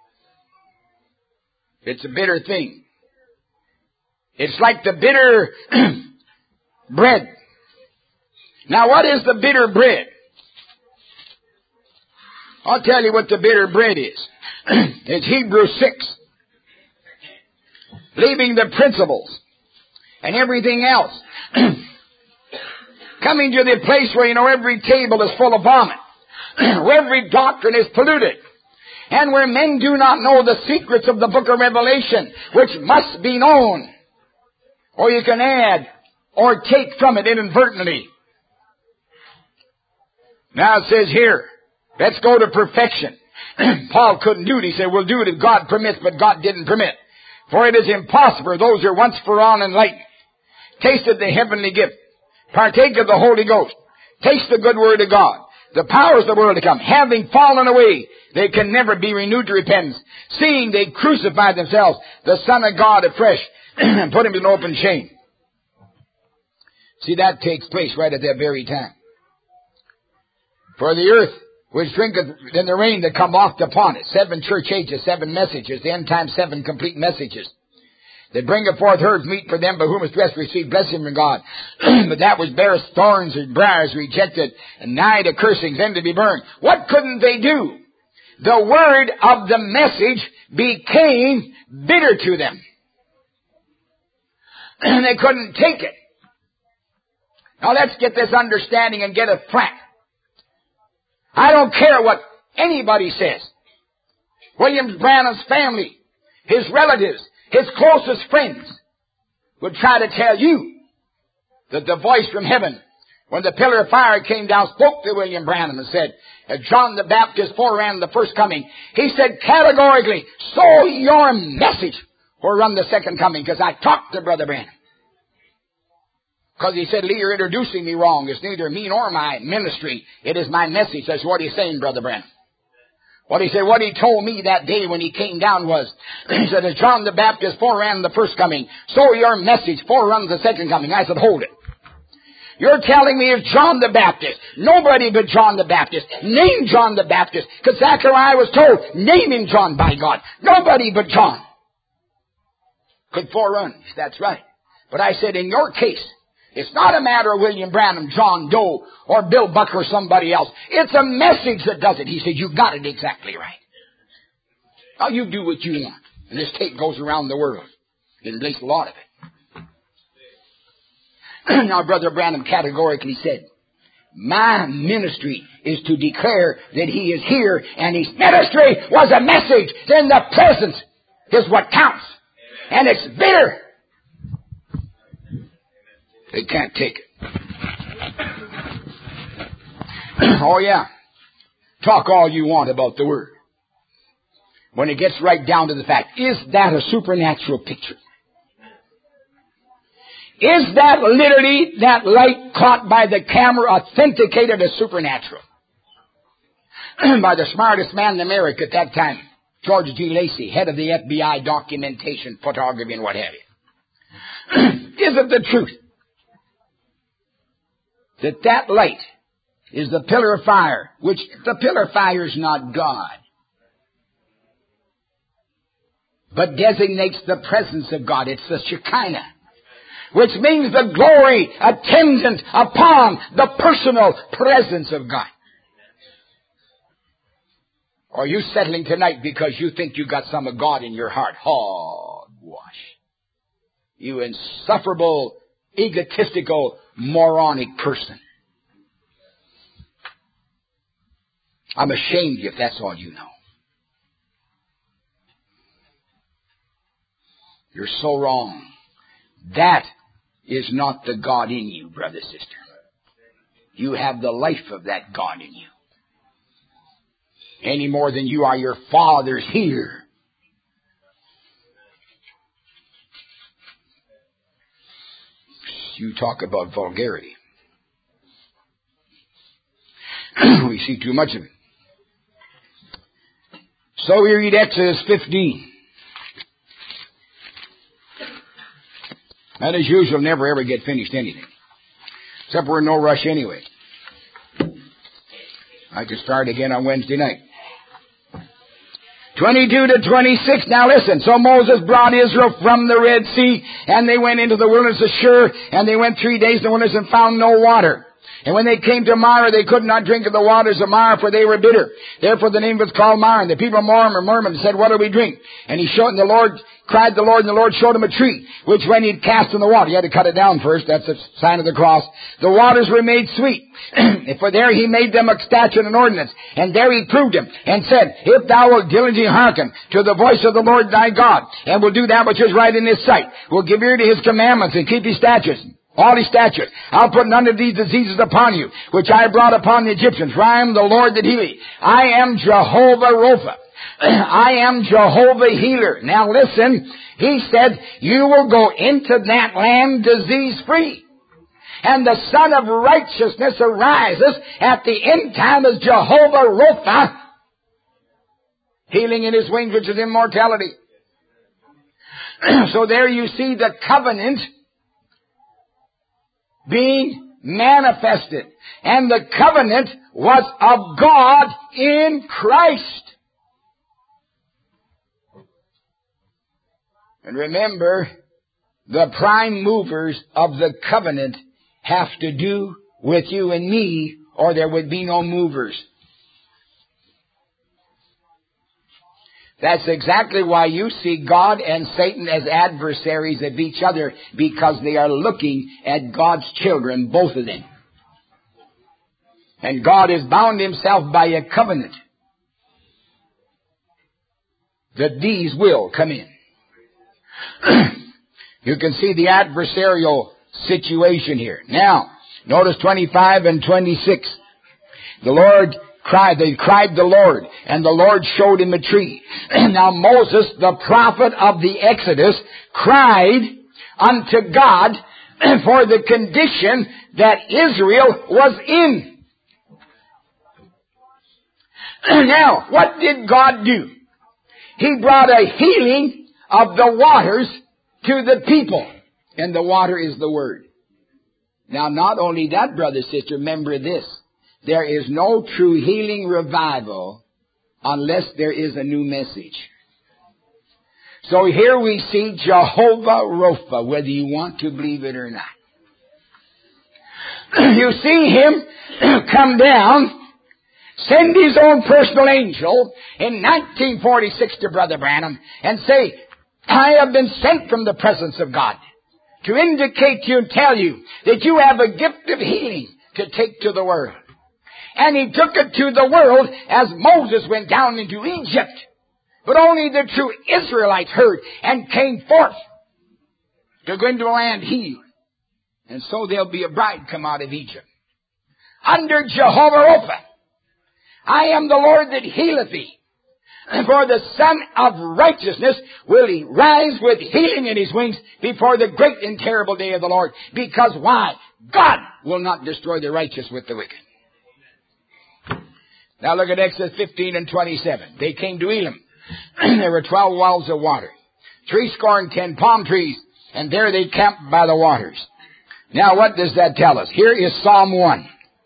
It's a bitter thing. It's like the bitter bread. Now, what is the bitter bread? I'll tell you what the bitter bread is. It's Hebrews six. Leaving the principles and everything else. Coming to the place where, you know, every table is full of vomit. Where every doctrine is polluted. And where men do not know the secrets of the book of Revelation, which must be known. Or you can add or take from it inadvertently. Now it says here, let's go to perfection. Paul couldn't do it. He said, we'll do it if God permits, but God didn't permit. For it is impossible for those who are once for all enlightened, tasted the heavenly gift, partake of the Holy Ghost, taste the good word of God, the powers of the world to come, having fallen away, they can never be renewed to repentance, seeing they crucified themselves, the Son of God afresh, and put him in open shame. See, that takes place right at that very time. For the earth which drinketh in the rain that come oft upon it, seven church ages, seven messages, the end time seven complete messages, that bringeth forth herbs meet for them by whom is dressed receive blessing from God. But that which beareth thorns and briars rejected, and nigh to cursings, and to be burned. What couldn't they do? The word of the message became bitter to them. And they couldn't take it. Now let's get this understanding and get it flat. I don't care what anybody says. William Branham's family, his relatives, his closest friends would try to tell you that the voice from heaven, when the pillar of fire came down, spoke to William Branham and said, as John the Baptist foreran the first coming, he said categorically, so your message will run the second coming, because I talked to Brother Branham. Because he said, Lee, you're introducing me wrong. It's neither me nor my ministry. It is my message. That's what he's saying, Brother Branham. What he said, what he told me that day when he came down was, he said, as John the Baptist foreran the first coming, so your message foreruns the second coming. I said, hold it. You're telling me it's John the Baptist. Nobody but John the Baptist. Name John the Baptist. Because Zechariah was told, name him John by God. Nobody but John could forerun. That's right. But I said, in your case, it's not a matter of William Branham, John Doe, or Bill Buck or somebody else. It's a message that does it. He said, you got it exactly right. Now you do what you want. And this tape goes around the world. At least a lot of it. Now, Brother Branham categorically said, my ministry is to declare that he is here, and his ministry was a message. Then the presence is what counts. And it's bitter. They can't take it. Oh, yeah. Talk all you want about the Word. When it gets right down to the fact, is that a supernatural picture? Is that literally, that light caught by the camera, authenticated as supernatural? By the smartest man in America at that time, George G. Lacey, head of the F B I documentation, photography, and what have you. Is it the truth that that light is the pillar of fire, which the pillar of fire is not God, but designates the presence of God? It's the Shekinah, which means the glory attendant upon the personal presence of God. Or are you settling tonight because you think you got some of God in your heart? Hogwash. You insufferable, egotistical, moronic person. I'm ashamed if that's all you know. You're so wrong. That is not the God in you, brother, sister. You have the life of that God in you. Any more than you are your Father's here. You talk about vulgarity. We see too much of it. So we read Exodus fifteen. And as usual, never ever get finished anything. Except we're in no rush anyway. I can start again on Wednesday night. twenty-two to twenty-six. Now listen. So Moses brought Israel from the Red Sea, and they went into the wilderness of Shur, and they went three days in the wilderness and found no water. And when they came to Marah, they could not drink of the waters of Marah, for they were bitter. Therefore the name was called Marah. And the people of Marah murmured and said, what do we drink? And he showed, and the Lord cried the Lord, and the Lord showed him a tree, which when he'd cast in the water, he had to cut it down first. That's a sign of the cross. The waters were made sweet. For there he made them a statute and ordinance. And there he proved him, and said, if thou wilt diligently hearken to the voice of the Lord thy God, and will do that which is right in his sight, will give ear to his commandments, and keep his statutes, all his statutes, I'll put none of these diseases upon you, which I brought upon the Egyptians. For I am the Lord that healeth. I am Jehovah Rapha. I am Jehovah Healer. Now listen, he said, you will go into that land disease free. And the Son of Righteousness arises at the end time as Jehovah Rapha, healing in his wings, which is immortality. So there you see the covenant being manifested. And the covenant was of God in Christ. And remember, the prime movers of the covenant have to do with you and me, or there would be no movers. That's exactly why you see God and Satan as adversaries of each other, because they are looking at God's children, both of them. And God has bound himself by a covenant that these will come in. You can see the adversarial situation here. Now, notice twenty-five and twenty-six. The Lord cried, they cried the Lord, and the Lord showed him a tree. Now Moses, the prophet of the Exodus, cried unto God for the condition that Israel was in. Now, what did God do? He brought a healing of the waters to the people. And the water is the Word. Now, not only that, brother, sister, remember this. There is no true healing revival unless there is a new message. So here we see Jehovah Rapha, whether you want to believe it or not. You see him come down, send his own personal angel in nineteen forty-six to Brother Branham and say, I have been sent from the presence of God to indicate to you and tell you that you have a gift of healing to take to the world. And he took it to the world as Moses went down into Egypt. But only the true Israelites heard and came forth to go into a land healed. And so there'll be a bride come out of Egypt. Under Jehovah Rapha, I am the Lord that healeth thee. And for the Son of Righteousness will he rise with healing in his wings before the great and terrible day of the Lord. Because why? God will not destroy the righteous with the wicked. Now look at Exodus fifteen and twenty-seven. They came to Elim. There were twelve wells of water, three score and ten palm trees, and there they camped by the waters. Now what does that tell us? Here is Psalm one.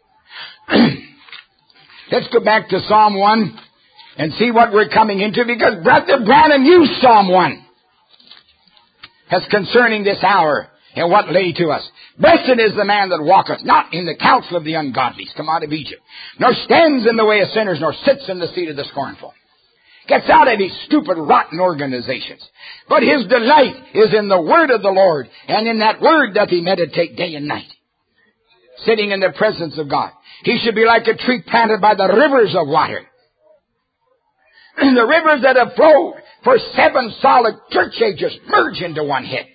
Let's go back to Psalm one and see what we're coming into, because Brother Branham used Psalm one as concerning this hour and what lay to us. Blessed is the man that walketh not in the counsel of the ungodly, come out of Egypt, nor stands in the way of sinners, nor sits in the seat of the scornful. Gets out of these stupid, rotten organizations. But his delight is in the word of the Lord, and in that word doth he meditate day and night, sitting in the presence of God. He should be like a tree planted by the rivers of water. The rivers that have flowed for seven solid church ages merge into one head,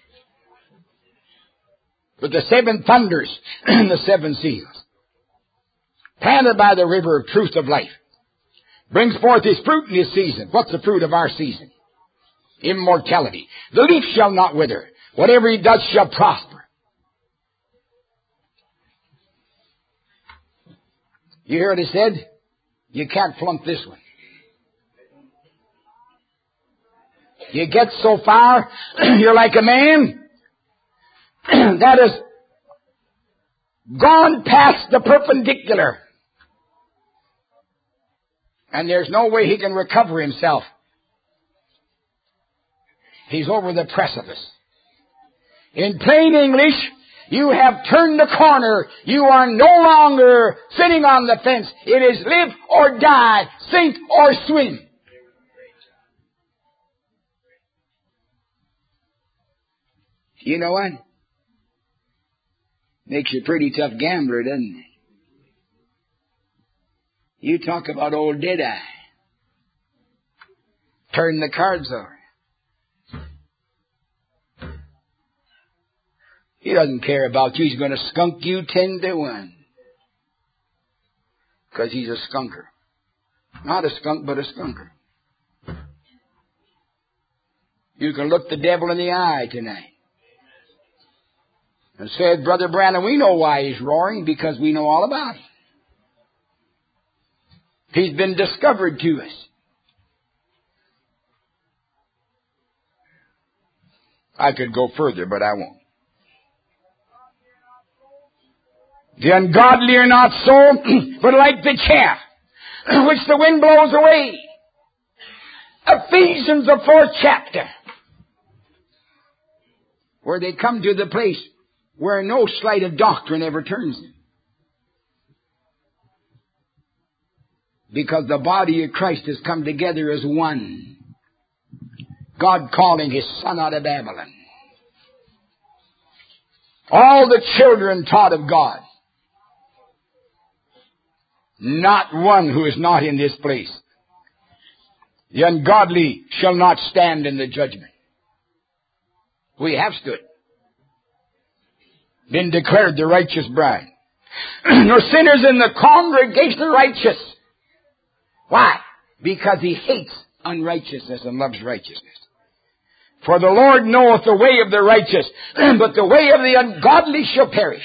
with the seven thunders and the seven seals. Planted by the river of truth of life. Brings forth his fruit in his season. What's the fruit of our season? Immortality. The leaf shall not wither. Whatever he does shall prosper. You hear what he said? You can't flunk this one. You get so far, you're like a man that has gone past the perpendicular. And there's no way he can recover himself. He's over the precipice. In plain English, you have turned the corner. You are no longer sitting on the fence. It is live or die, sink or swim. You know what? Makes you a pretty tough gambler, doesn't it? You talk about old Deadeye. Turn the cards over. He doesn't care about you. He's going to skunk you ten to one. Because he's a skunker. Not a skunk, but a skunker. You can look the devil in the eye tonight. And said, Brother Branham, we know why he's roaring, because we know all about it. He's been discovered to us. I could go further, but I won't. The ungodly are not so, but like the chaff, which the wind blows away. Ephesians, the fourth chapter, where they come to the place where no sleight of doctrine ever turns them. Because the body of Christ has come together as one. God calling His Son out of Babylon. All the children taught of God. Not one who is not in this place. The ungodly shall not stand in the judgment. We have stood. Been declared the righteous bride. Nor sinners in the congregation of righteous. Why? Because He hates unrighteousness and loves righteousness. For the Lord knoweth the way of the righteous, but the way of the ungodly shall perish.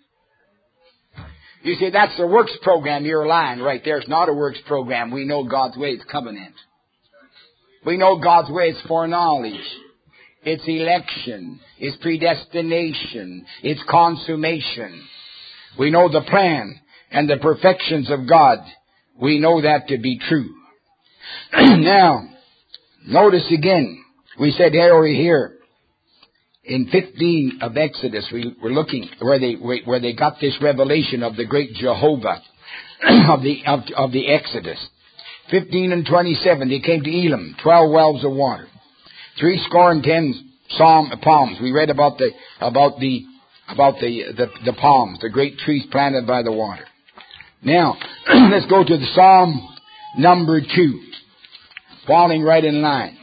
You see, that's the works program. You're lying right there. It's not a works program. We know God's way. It's covenant. We know God's way. It's foreknowledge. It's election. It's predestination. It's consummation. We know the plan and the perfections of God. We know that to be true. Now, notice again, we said over here, in fifteen of Exodus, we were looking where they where they got this revelation of the great Jehovah of the of, of the Exodus. Fifteen and twenty-seven, they came to Elim, twelve wells of water, three score and ten psalm palms. We read about the about the about the the, the palms, the great trees planted by the water. Now, let's go to the Psalm number two, falling right in line.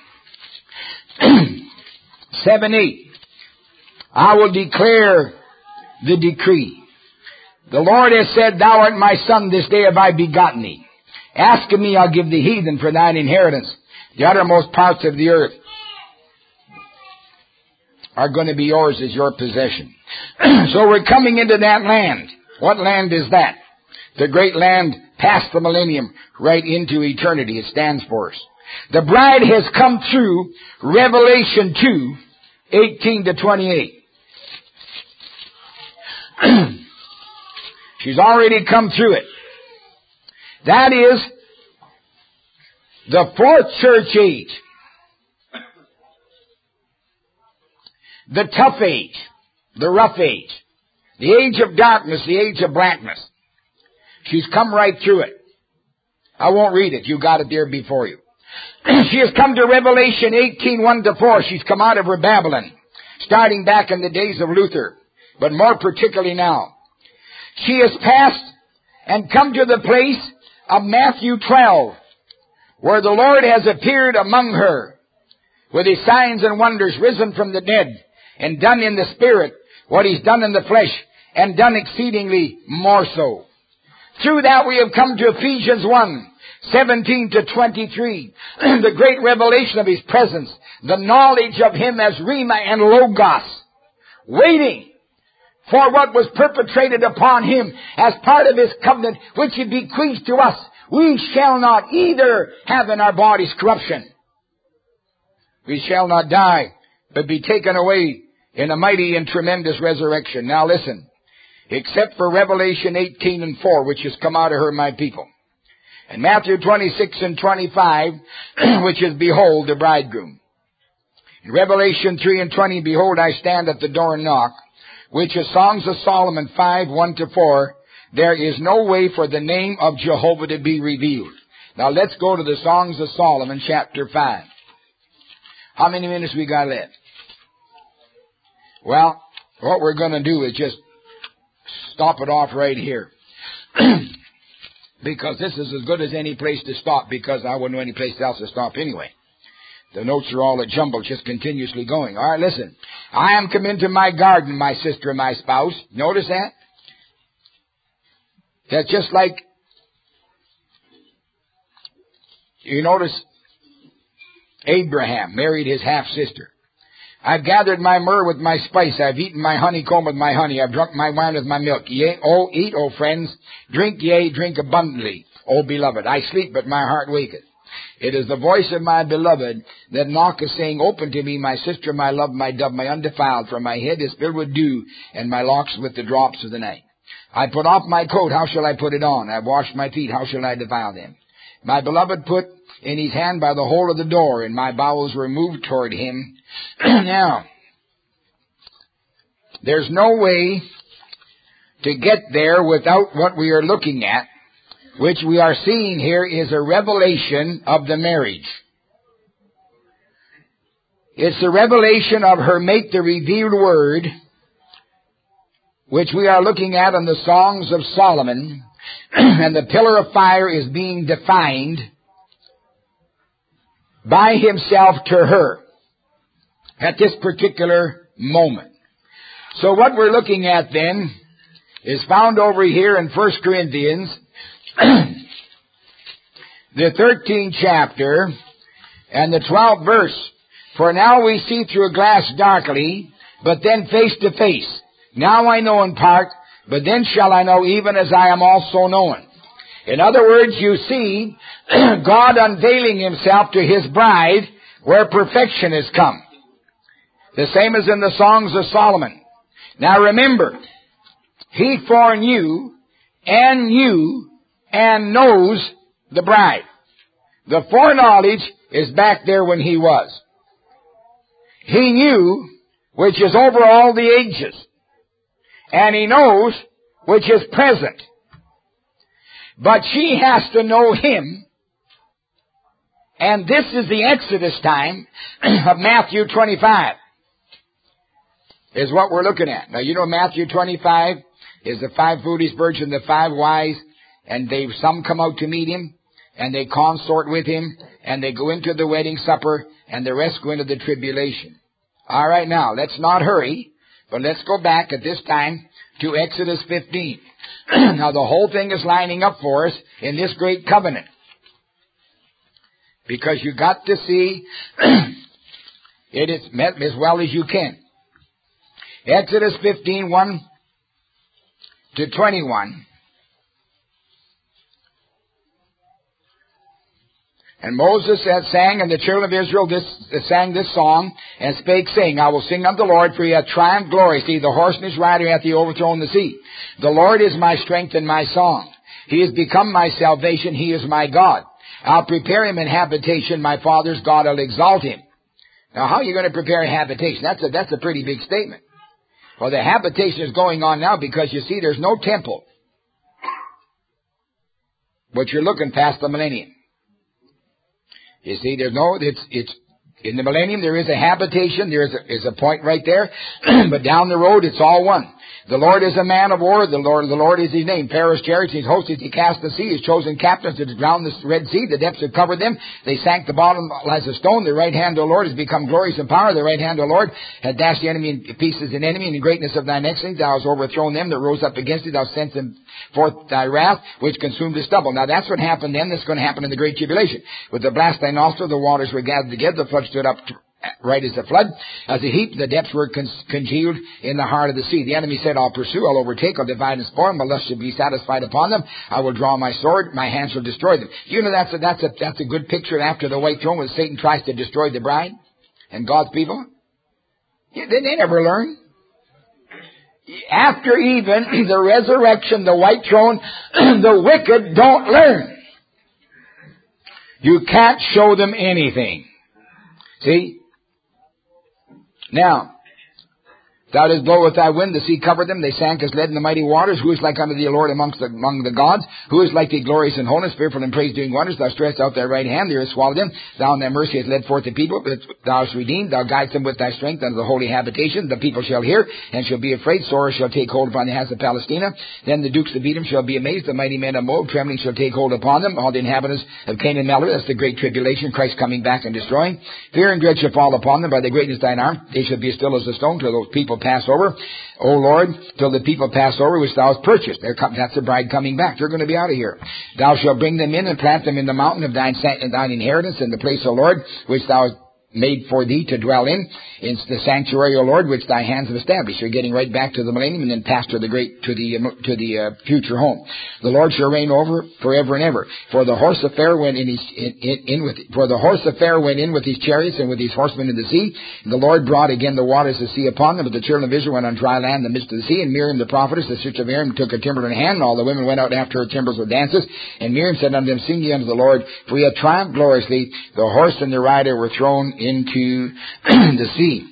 Seven eight. I will declare the decree. The Lord has said, Thou art my son, this day have I begotten thee. Ask of me, I'll give the heathen for thine inheritance. The uttermost parts of the earth are going to be yours as your possession. So we're coming into that land. What land is that? The great land past the millennium, right into eternity. It stands for us. The bride has come through Revelation two, eighteen to twenty-eight. She's already come through it. That is the fourth church age. The tough age. The rough age. The age of darkness. The age of blackness. She's come right through it. I won't read it. You got it there before you. She has come to Revelation eighteen, one to four. She's come out of her Babylon, starting back in the days of Luther, but more particularly now. She has passed and come to the place of Matthew twelve, where the Lord has appeared among her with His signs and wonders, risen from the dead, and done in the Spirit what He's done in the flesh, and done exceedingly more so. Through that we have come to Ephesians one, seventeen to twenty-three, the great revelation of His presence, the knowledge of Him as Rhema and Logos, waiting for what was perpetrated upon Him as part of His covenant, which He bequeathed to us. We shall not either have in our bodies corruption. We shall not die, but be taken away in a mighty and tremendous resurrection. Now listen, except for Revelation eighteen and four, which has come out of her, my people. And Matthew twenty-six and twenty-five, which is, Behold, the bridegroom. In Revelation three and twenty, Behold, I stand at the door and knock, which is Songs of Solomon five, one to four. There is no way for the name of Jehovah to be revealed. Now let's go to the Songs of Solomon, chapter five. How many minutes we got left? Well, what we're going to do is just stop it off right here. Because this is as good as any place to stop, because I wouldn't know any place else to stop anyway. The notes are all a jumble, just continuously going. All right, listen. I am come into my garden, my sister and my spouse. Notice that? That's just like, you notice, Abraham married his half-sister. I've gathered my myrrh with my spice. I've eaten my honeycomb with my honey. I've drunk my wine with my milk. Yea, oh, eat, O friends. Drink, yea, drink abundantly, O beloved. I sleep, but my heart waketh. It is the voice of my beloved that knocketh, saying, Open to me, my sister, my love, my dove, my undefiled. For my head is filled with dew, and my locks with the drops of the night. I put off my coat, how shall I put it on? I washed my feet, how shall I defile them? My beloved put in his hand by the hole of the door, and my bowels were moved toward him. Now, there's no way to get there without what we are looking at, which we are seeing here is a revelation of the marriage. It's the revelation of her mate, the revealed word, which we are looking at in the Songs of Solomon. And the pillar of fire is being defined by himself to her at this particular moment. So what we're looking at then is found over here in First Corinthians, the thirteenth chapter and the twelfth verse. For now we see through a glass darkly, but then face to face. Now I know in part, but then shall I know even as I am also known. In other words, you see God unveiling himself to his bride where perfection has come. The same as in the Songs of Solomon. Now remember, he foreknew and knew and knows the bride. The foreknowledge is back there when he was. He knew, which is over all the ages. And he knows, which is present. But she has to know him. And this is the Exodus time of Matthew twenty-five. Is what we're looking at. Now you know Matthew twenty-five is the five foolish virgins, the five wise, and they some come out to meet him, and they consort with him, and they go into the wedding supper, and the rest go into the tribulation. All right, now, let's not hurry, but let's go back at this time to Exodus fifteen. Now, the whole thing is lining up for us in this great covenant. Because you got to see it is met as well as you can. Exodus fifteen, one to twenty-one. And Moses had sang, and the children of Israel this, sang this song, and spake, saying, I will sing unto the Lord, for he hath triumphed gloriously. The horse and his rider hath he overthrown the sea. The Lord is my strength and my song. He is become my salvation. He is my God. I'll prepare him an habitation. My father's God, I'll exalt him. Now, how are you going to prepare a habitation? That's a, that's a pretty big statement. Well, the habitation is going on now because, you see, there's no temple. But you're looking past the millennium. You see, there's no, it's, it's, in the millennium there is a habitation, there is a, is a point right there, but down the road it's all one. The Lord is a man of war, the Lord, the Lord is his name. Pharaoh's chariots, his hosts, he cast the sea, his chosen captains to drown the Red Sea, the depths have covered them, they sank the bottom as a stone, the right hand of the Lord has become glorious in power, the right hand of the Lord had dashed the enemy in pieces in enemy, in the greatness of thine excellency, thou hast overthrown them that rose up against thee, thou sent them forth thy wrath, which consumed the stubble. Now that's what happened then, that's going to happen in the great tribulation. With the blast thy nostril, the waters were gathered together, the flood stood up to right as the flood, as a heap, the depths were con- congealed in the heart of the sea. The enemy said, I'll pursue, I'll overtake, I'll divide and spoil, my lust shall be satisfied upon them. I will draw my sword, my hand shall destroy them. You know that's a, that's a, that's a good picture after the white throne when Satan tries to destroy the bride and God's people. They, they never learn. After even the resurrection, the white throne, the wicked don't learn. You can't show them anything. See? Now, thou didst blow with thy wind, the sea covered them, they sank as lead in the mighty waters. Who is like unto thee, O Lord, amongst the, among the gods? Who is like thee, glorious in holiness, fearful in praise, doing wonders? Thou stretchest out thy right hand, the earth swallowed them. Thou in thy mercy hast led forth the people, but thou hast redeemed. Thou guidest them with thy strength unto the holy habitation. The people shall hear, and shall be afraid. Sorrow shall take hold upon the hands of Palestina. Then the dukes of Edom shall be amazed. The mighty men of Moab, trembling, shall take hold upon them. All the inhabitants of Canaan and Melech, that's the great tribulation, Christ coming back and destroying. Fear and dread shall fall upon them by the greatness of thine arm. They shall be as still as a stone till those people pass over. O Lord, till the people pass over which thou hast purchased. Come, that's the bride coming back. They're going to be out of here. Thou shalt bring them in and plant them in the mountain of thine, thine inheritance, in the place, O Lord, which thou hast made for thee to dwell in, in the sanctuary, O Lord, which thy hands have established. You're getting right back to the millennium and then past to the great, to the, to the uh, future home. The Lord shall reign over forever and ever. For the horse of Pharaoh went in, his, in, in, in with, for the horse of Pharaoh went in with his chariots and with his horsemen in the sea. And the Lord brought again the waters of the sea upon them, but the children of Israel went on dry land in the midst of the sea. And Miriam the prophetess, the sister of Aaron, took a timbrel in her hand, and all the women went out after her timbrels with dances. And Miriam said unto them, Sing ye unto the Lord, for he hath triumphed gloriously. The horse and the rider were thrown into the sea.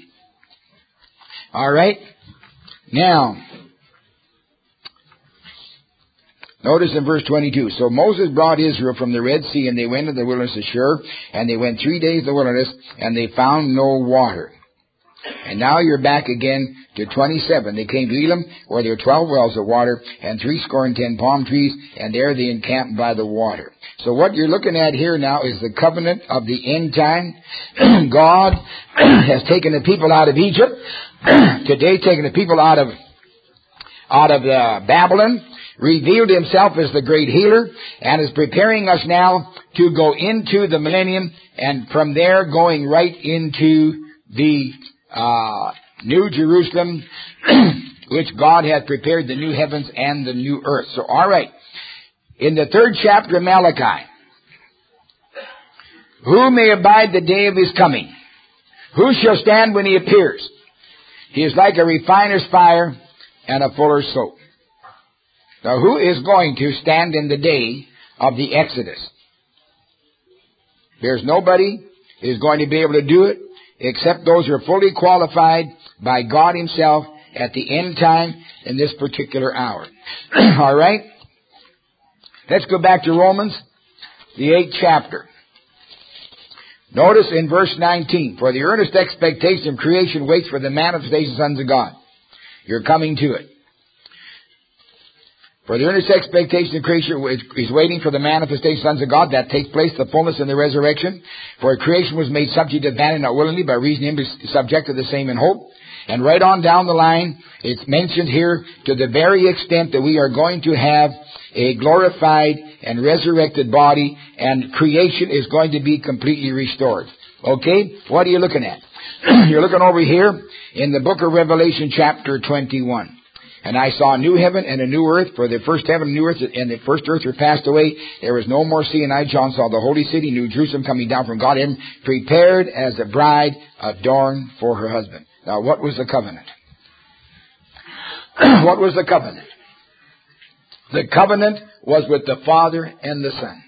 All right. Now, Notice in verse twenty-two, so Moses brought Israel from the Red Sea, and they went into the wilderness of Shur, and they went three days in the wilderness, and they found no water. And now you're back again to twenty-seven. They came to Elim, where there were twelve wells of water, and three score and ten palm trees, and there they encamped by the water. So what you're looking at here now is the covenant of the end time. God has taken the people out of Egypt, today taken the people out of, out of uh, Babylon, revealed himself as the great healer, and is preparing us now to go into the millennium, and from there going right into the uh, New Jerusalem, which God hath prepared, the new heavens and the new earth. So, all right. In the third chapter of Malachi, who may abide the day of his coming? Who shall stand when he appears? He is like a refiner's fire and a fuller's soap. Now, who is going to stand in the day of the Exodus? There's nobody who is going to be able to do it except those who are fully qualified by God himself at the end time in this particular hour. All right? Let's go back to Romans, the eighth chapter. Notice in verse nineteen, for the earnest expectation of creation waits for the manifestation of the sons of God. You're coming to it. For the earnest expectation of creation is waiting for the manifestation of the sons of God. That takes place, the fullness in the resurrection. For creation was made subject to vanity, not willingly, by reason of him subject to the same in hope. And right on down the line, it's mentioned here to the very extent that we are going to have a glorified and resurrected body, and creation is going to be completely restored. Okay? What are you looking at? You're looking over here in the book of Revelation chapter twenty-one. And I saw a new heaven and a new earth, for the first heaven and new earth and the first earth were passed away. There was no more sea, and I, John, saw the holy city, New Jerusalem, coming down from God, and prepared as a bride adorned for her husband. Now, what was the covenant? What was the covenant? The covenant was with the Father and the Son.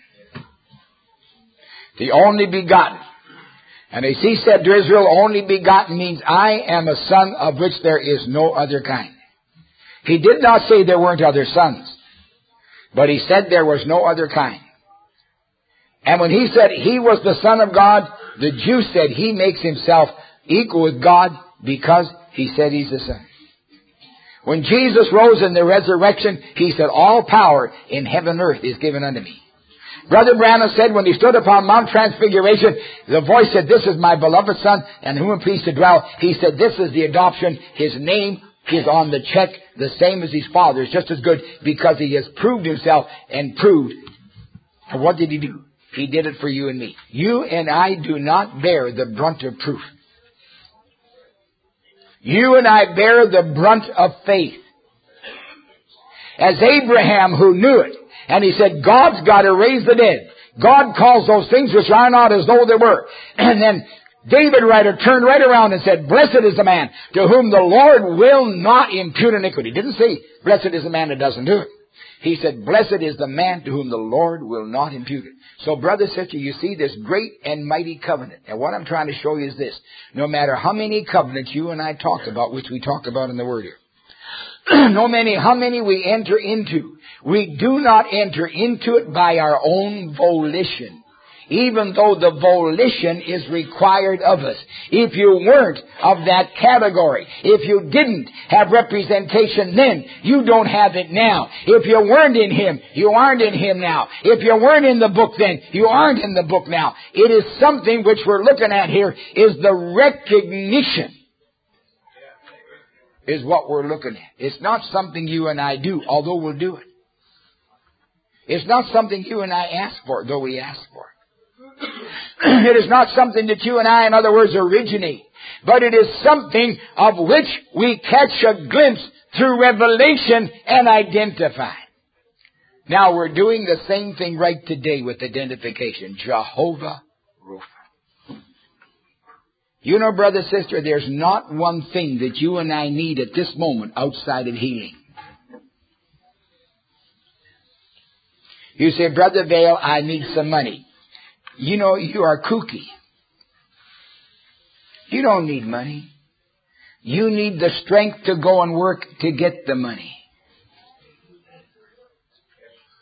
The only begotten. And as he said to Israel, only begotten means I am a son of which there is no other kind. He did not say there weren't other sons, but he said there was no other kind. And when he said he was the Son of God, the Jew said he makes himself equal with God because he said he's the Son. When Jesus rose in the resurrection, he said, all power in heaven and earth is given unto me. Brother Branham said when he stood upon Mount Transfiguration, the voice said, this is my beloved Son, and whom I'm pleased to dwell. He said, this is the adoption. His name is on the check, the same as his Father's, just as good, because he has proved himself and proved. And what did he do? He did it for you and me. You and I do not bear the brunt of proof. You and I bear the brunt of faith. As Abraham, who knew it, and he said, God's got to raise the dead. God calls those things which are not as though they were. And then David writer turned right around and said, blessed is the man to whom the Lord will not impute iniquity. He didn't say, blessed is the man that doesn't do it. He said, blessed is the man to whom the Lord will not impute it. So, brother, sister, you see this great and mighty covenant. And what I'm trying to show you is this. No matter how many covenants you and I talked about, which we talked about in the Word here, no many, how many we enter into, we do not enter into it by our own volition. Even though the volition is required of us. If you weren't of that category, if you didn't have representation then, you don't have it now. If you weren't in Him, you aren't in Him now. If you weren't in the book then, you aren't in the book now. It is something which we're looking at here is the recognition is what we're looking at. It's not something you and I do, although we'll do it. It's not something you and I ask for, though we ask for it. It is not something that you and I, in other words, originate. But it is something of which we catch a glimpse through revelation and identify. Now we're doing the same thing right today with identification. Jehovah Rapha. You know, brother, sister, there's not one thing that you and I need at this moment outside of healing. You say, Brother Vail, I need some money. You know, you are kooky. You don't need money. You need the strength to go and work to get the money.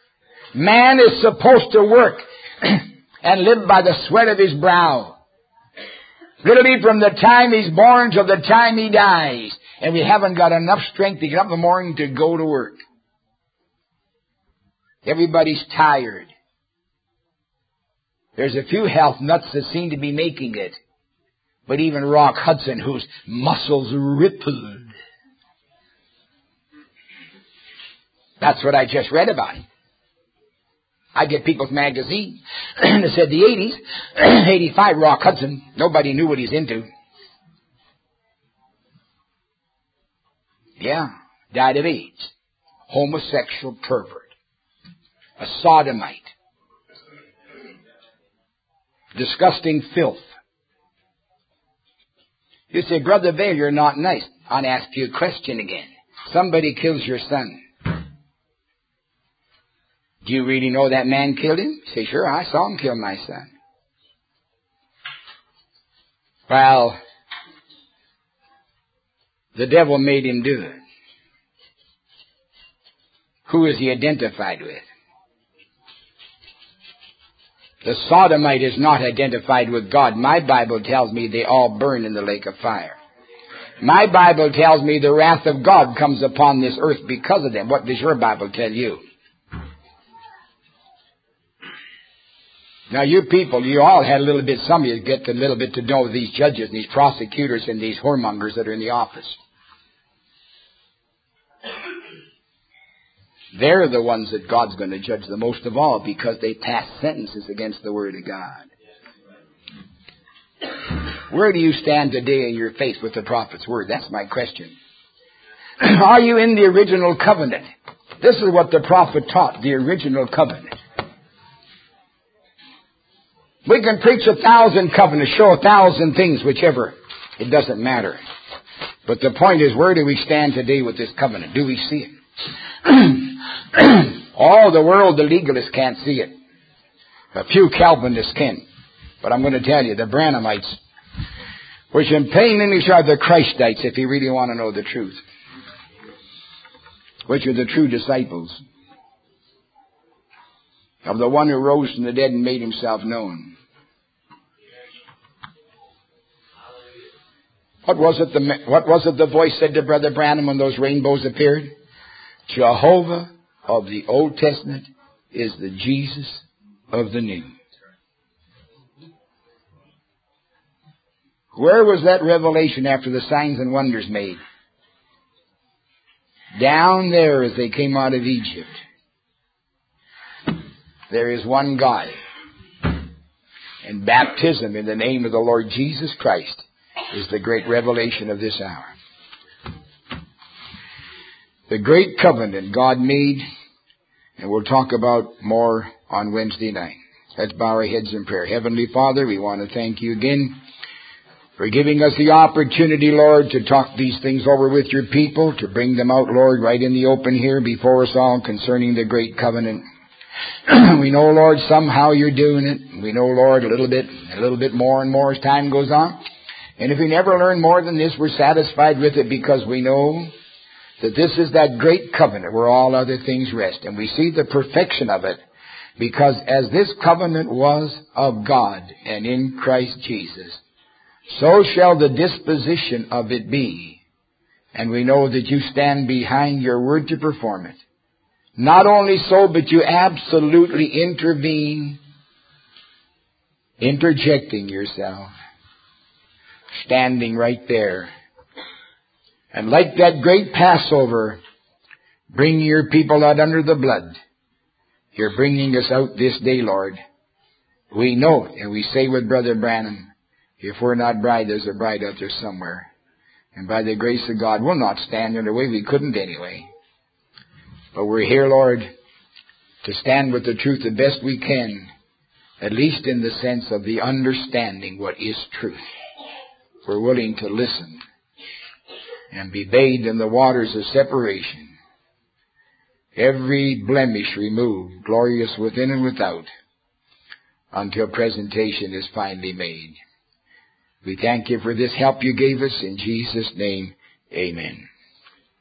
Man is supposed to work and live by the sweat of his brow. Literally from the time he's born till the time he dies. And we haven't got enough strength to get up in the morning to go to work. Everybody's tired. There's a few health nuts that seem to be making it. But even Rock Hudson, whose muscles rippled. That's what I just read about him. I get People's Magazine. And it said the eighties, eighty-five, Rock Hudson. Nobody knew what he's into. Yeah, died of AIDS. Homosexual pervert. A sodomite. Disgusting filth. You say, Brother Vail, you're not nice. I'll ask you a question again. Somebody kills your son. Do you really know that man killed him? You say, sure, I saw him kill my son. Well, the devil made him do it. Who is he identified with? The sodomite is not identified with God. My Bible tells me they all burn in the lake of fire. My Bible tells me the wrath of God comes upon this earth because of them. What does your Bible tell you? Now, you people, you all had a little bit, some of you get a little bit to know these judges and these prosecutors and these whoremongers that are in the office. They're the ones that God's going to judge the most of all because they pass sentences against the Word of God. Where do you stand today in your faith with the prophet's word? That's my question. Are you in the original covenant? This is what the prophet taught, the original covenant. We can preach a thousand covenants, show a thousand things, whichever. It doesn't matter. But the point is, where do we stand today with this covenant? Do we see it? All the world, the legalists can't see it. A few Calvinists can. But I'm going to tell you, the Branhamites, which in plain English are the Christites, if you really want to know the truth, which are the true disciples of the one who rose from the dead and made himself known. What was it the, what was it the voice said to Brother Branham when those rainbows appeared? Jehovah of the Old Testament is the Jesus of the New. Where was that revelation after the signs and wonders made? Down there as they came out of Egypt. There is one God. And baptism in the name of the Lord Jesus Christ is the great revelation of this hour. The great covenant God made, and we'll talk about more on Wednesday night. Let's bow our heads in prayer. Heavenly Father, we want to thank you again for giving us the opportunity, Lord, to talk these things over with your people, to bring them out, Lord, right in the open here before us all concerning the great covenant. We know, Lord, somehow you're doing it. We know, Lord, a little bit, a little bit more and more as time goes on. And if we never learn more than this, we're satisfied with it because we know that this is that great covenant where all other things rest. And we see the perfection of it because as this covenant was of God and in Christ Jesus, so shall the disposition of it be. And we know that you stand behind your word to perform it. Not only so, but you absolutely intervene, interjecting yourself, standing right there. And like that great Passover, bringing your people out under the blood, you're bringing us out this day, Lord. We know it, and we say with Brother Branham, if we're not bride, there's a bride out there somewhere. And by the grace of God, we'll not stand in the way. We couldn't anyway. But we're here, Lord, to stand with the truth the best we can, at least in the sense of the understanding what is truth. We're willing to listen and be bathed in the waters of separation. Every blemish removed, glorious within and without, until presentation is finally made. We thank you for this help you gave us. In Jesus' name, amen.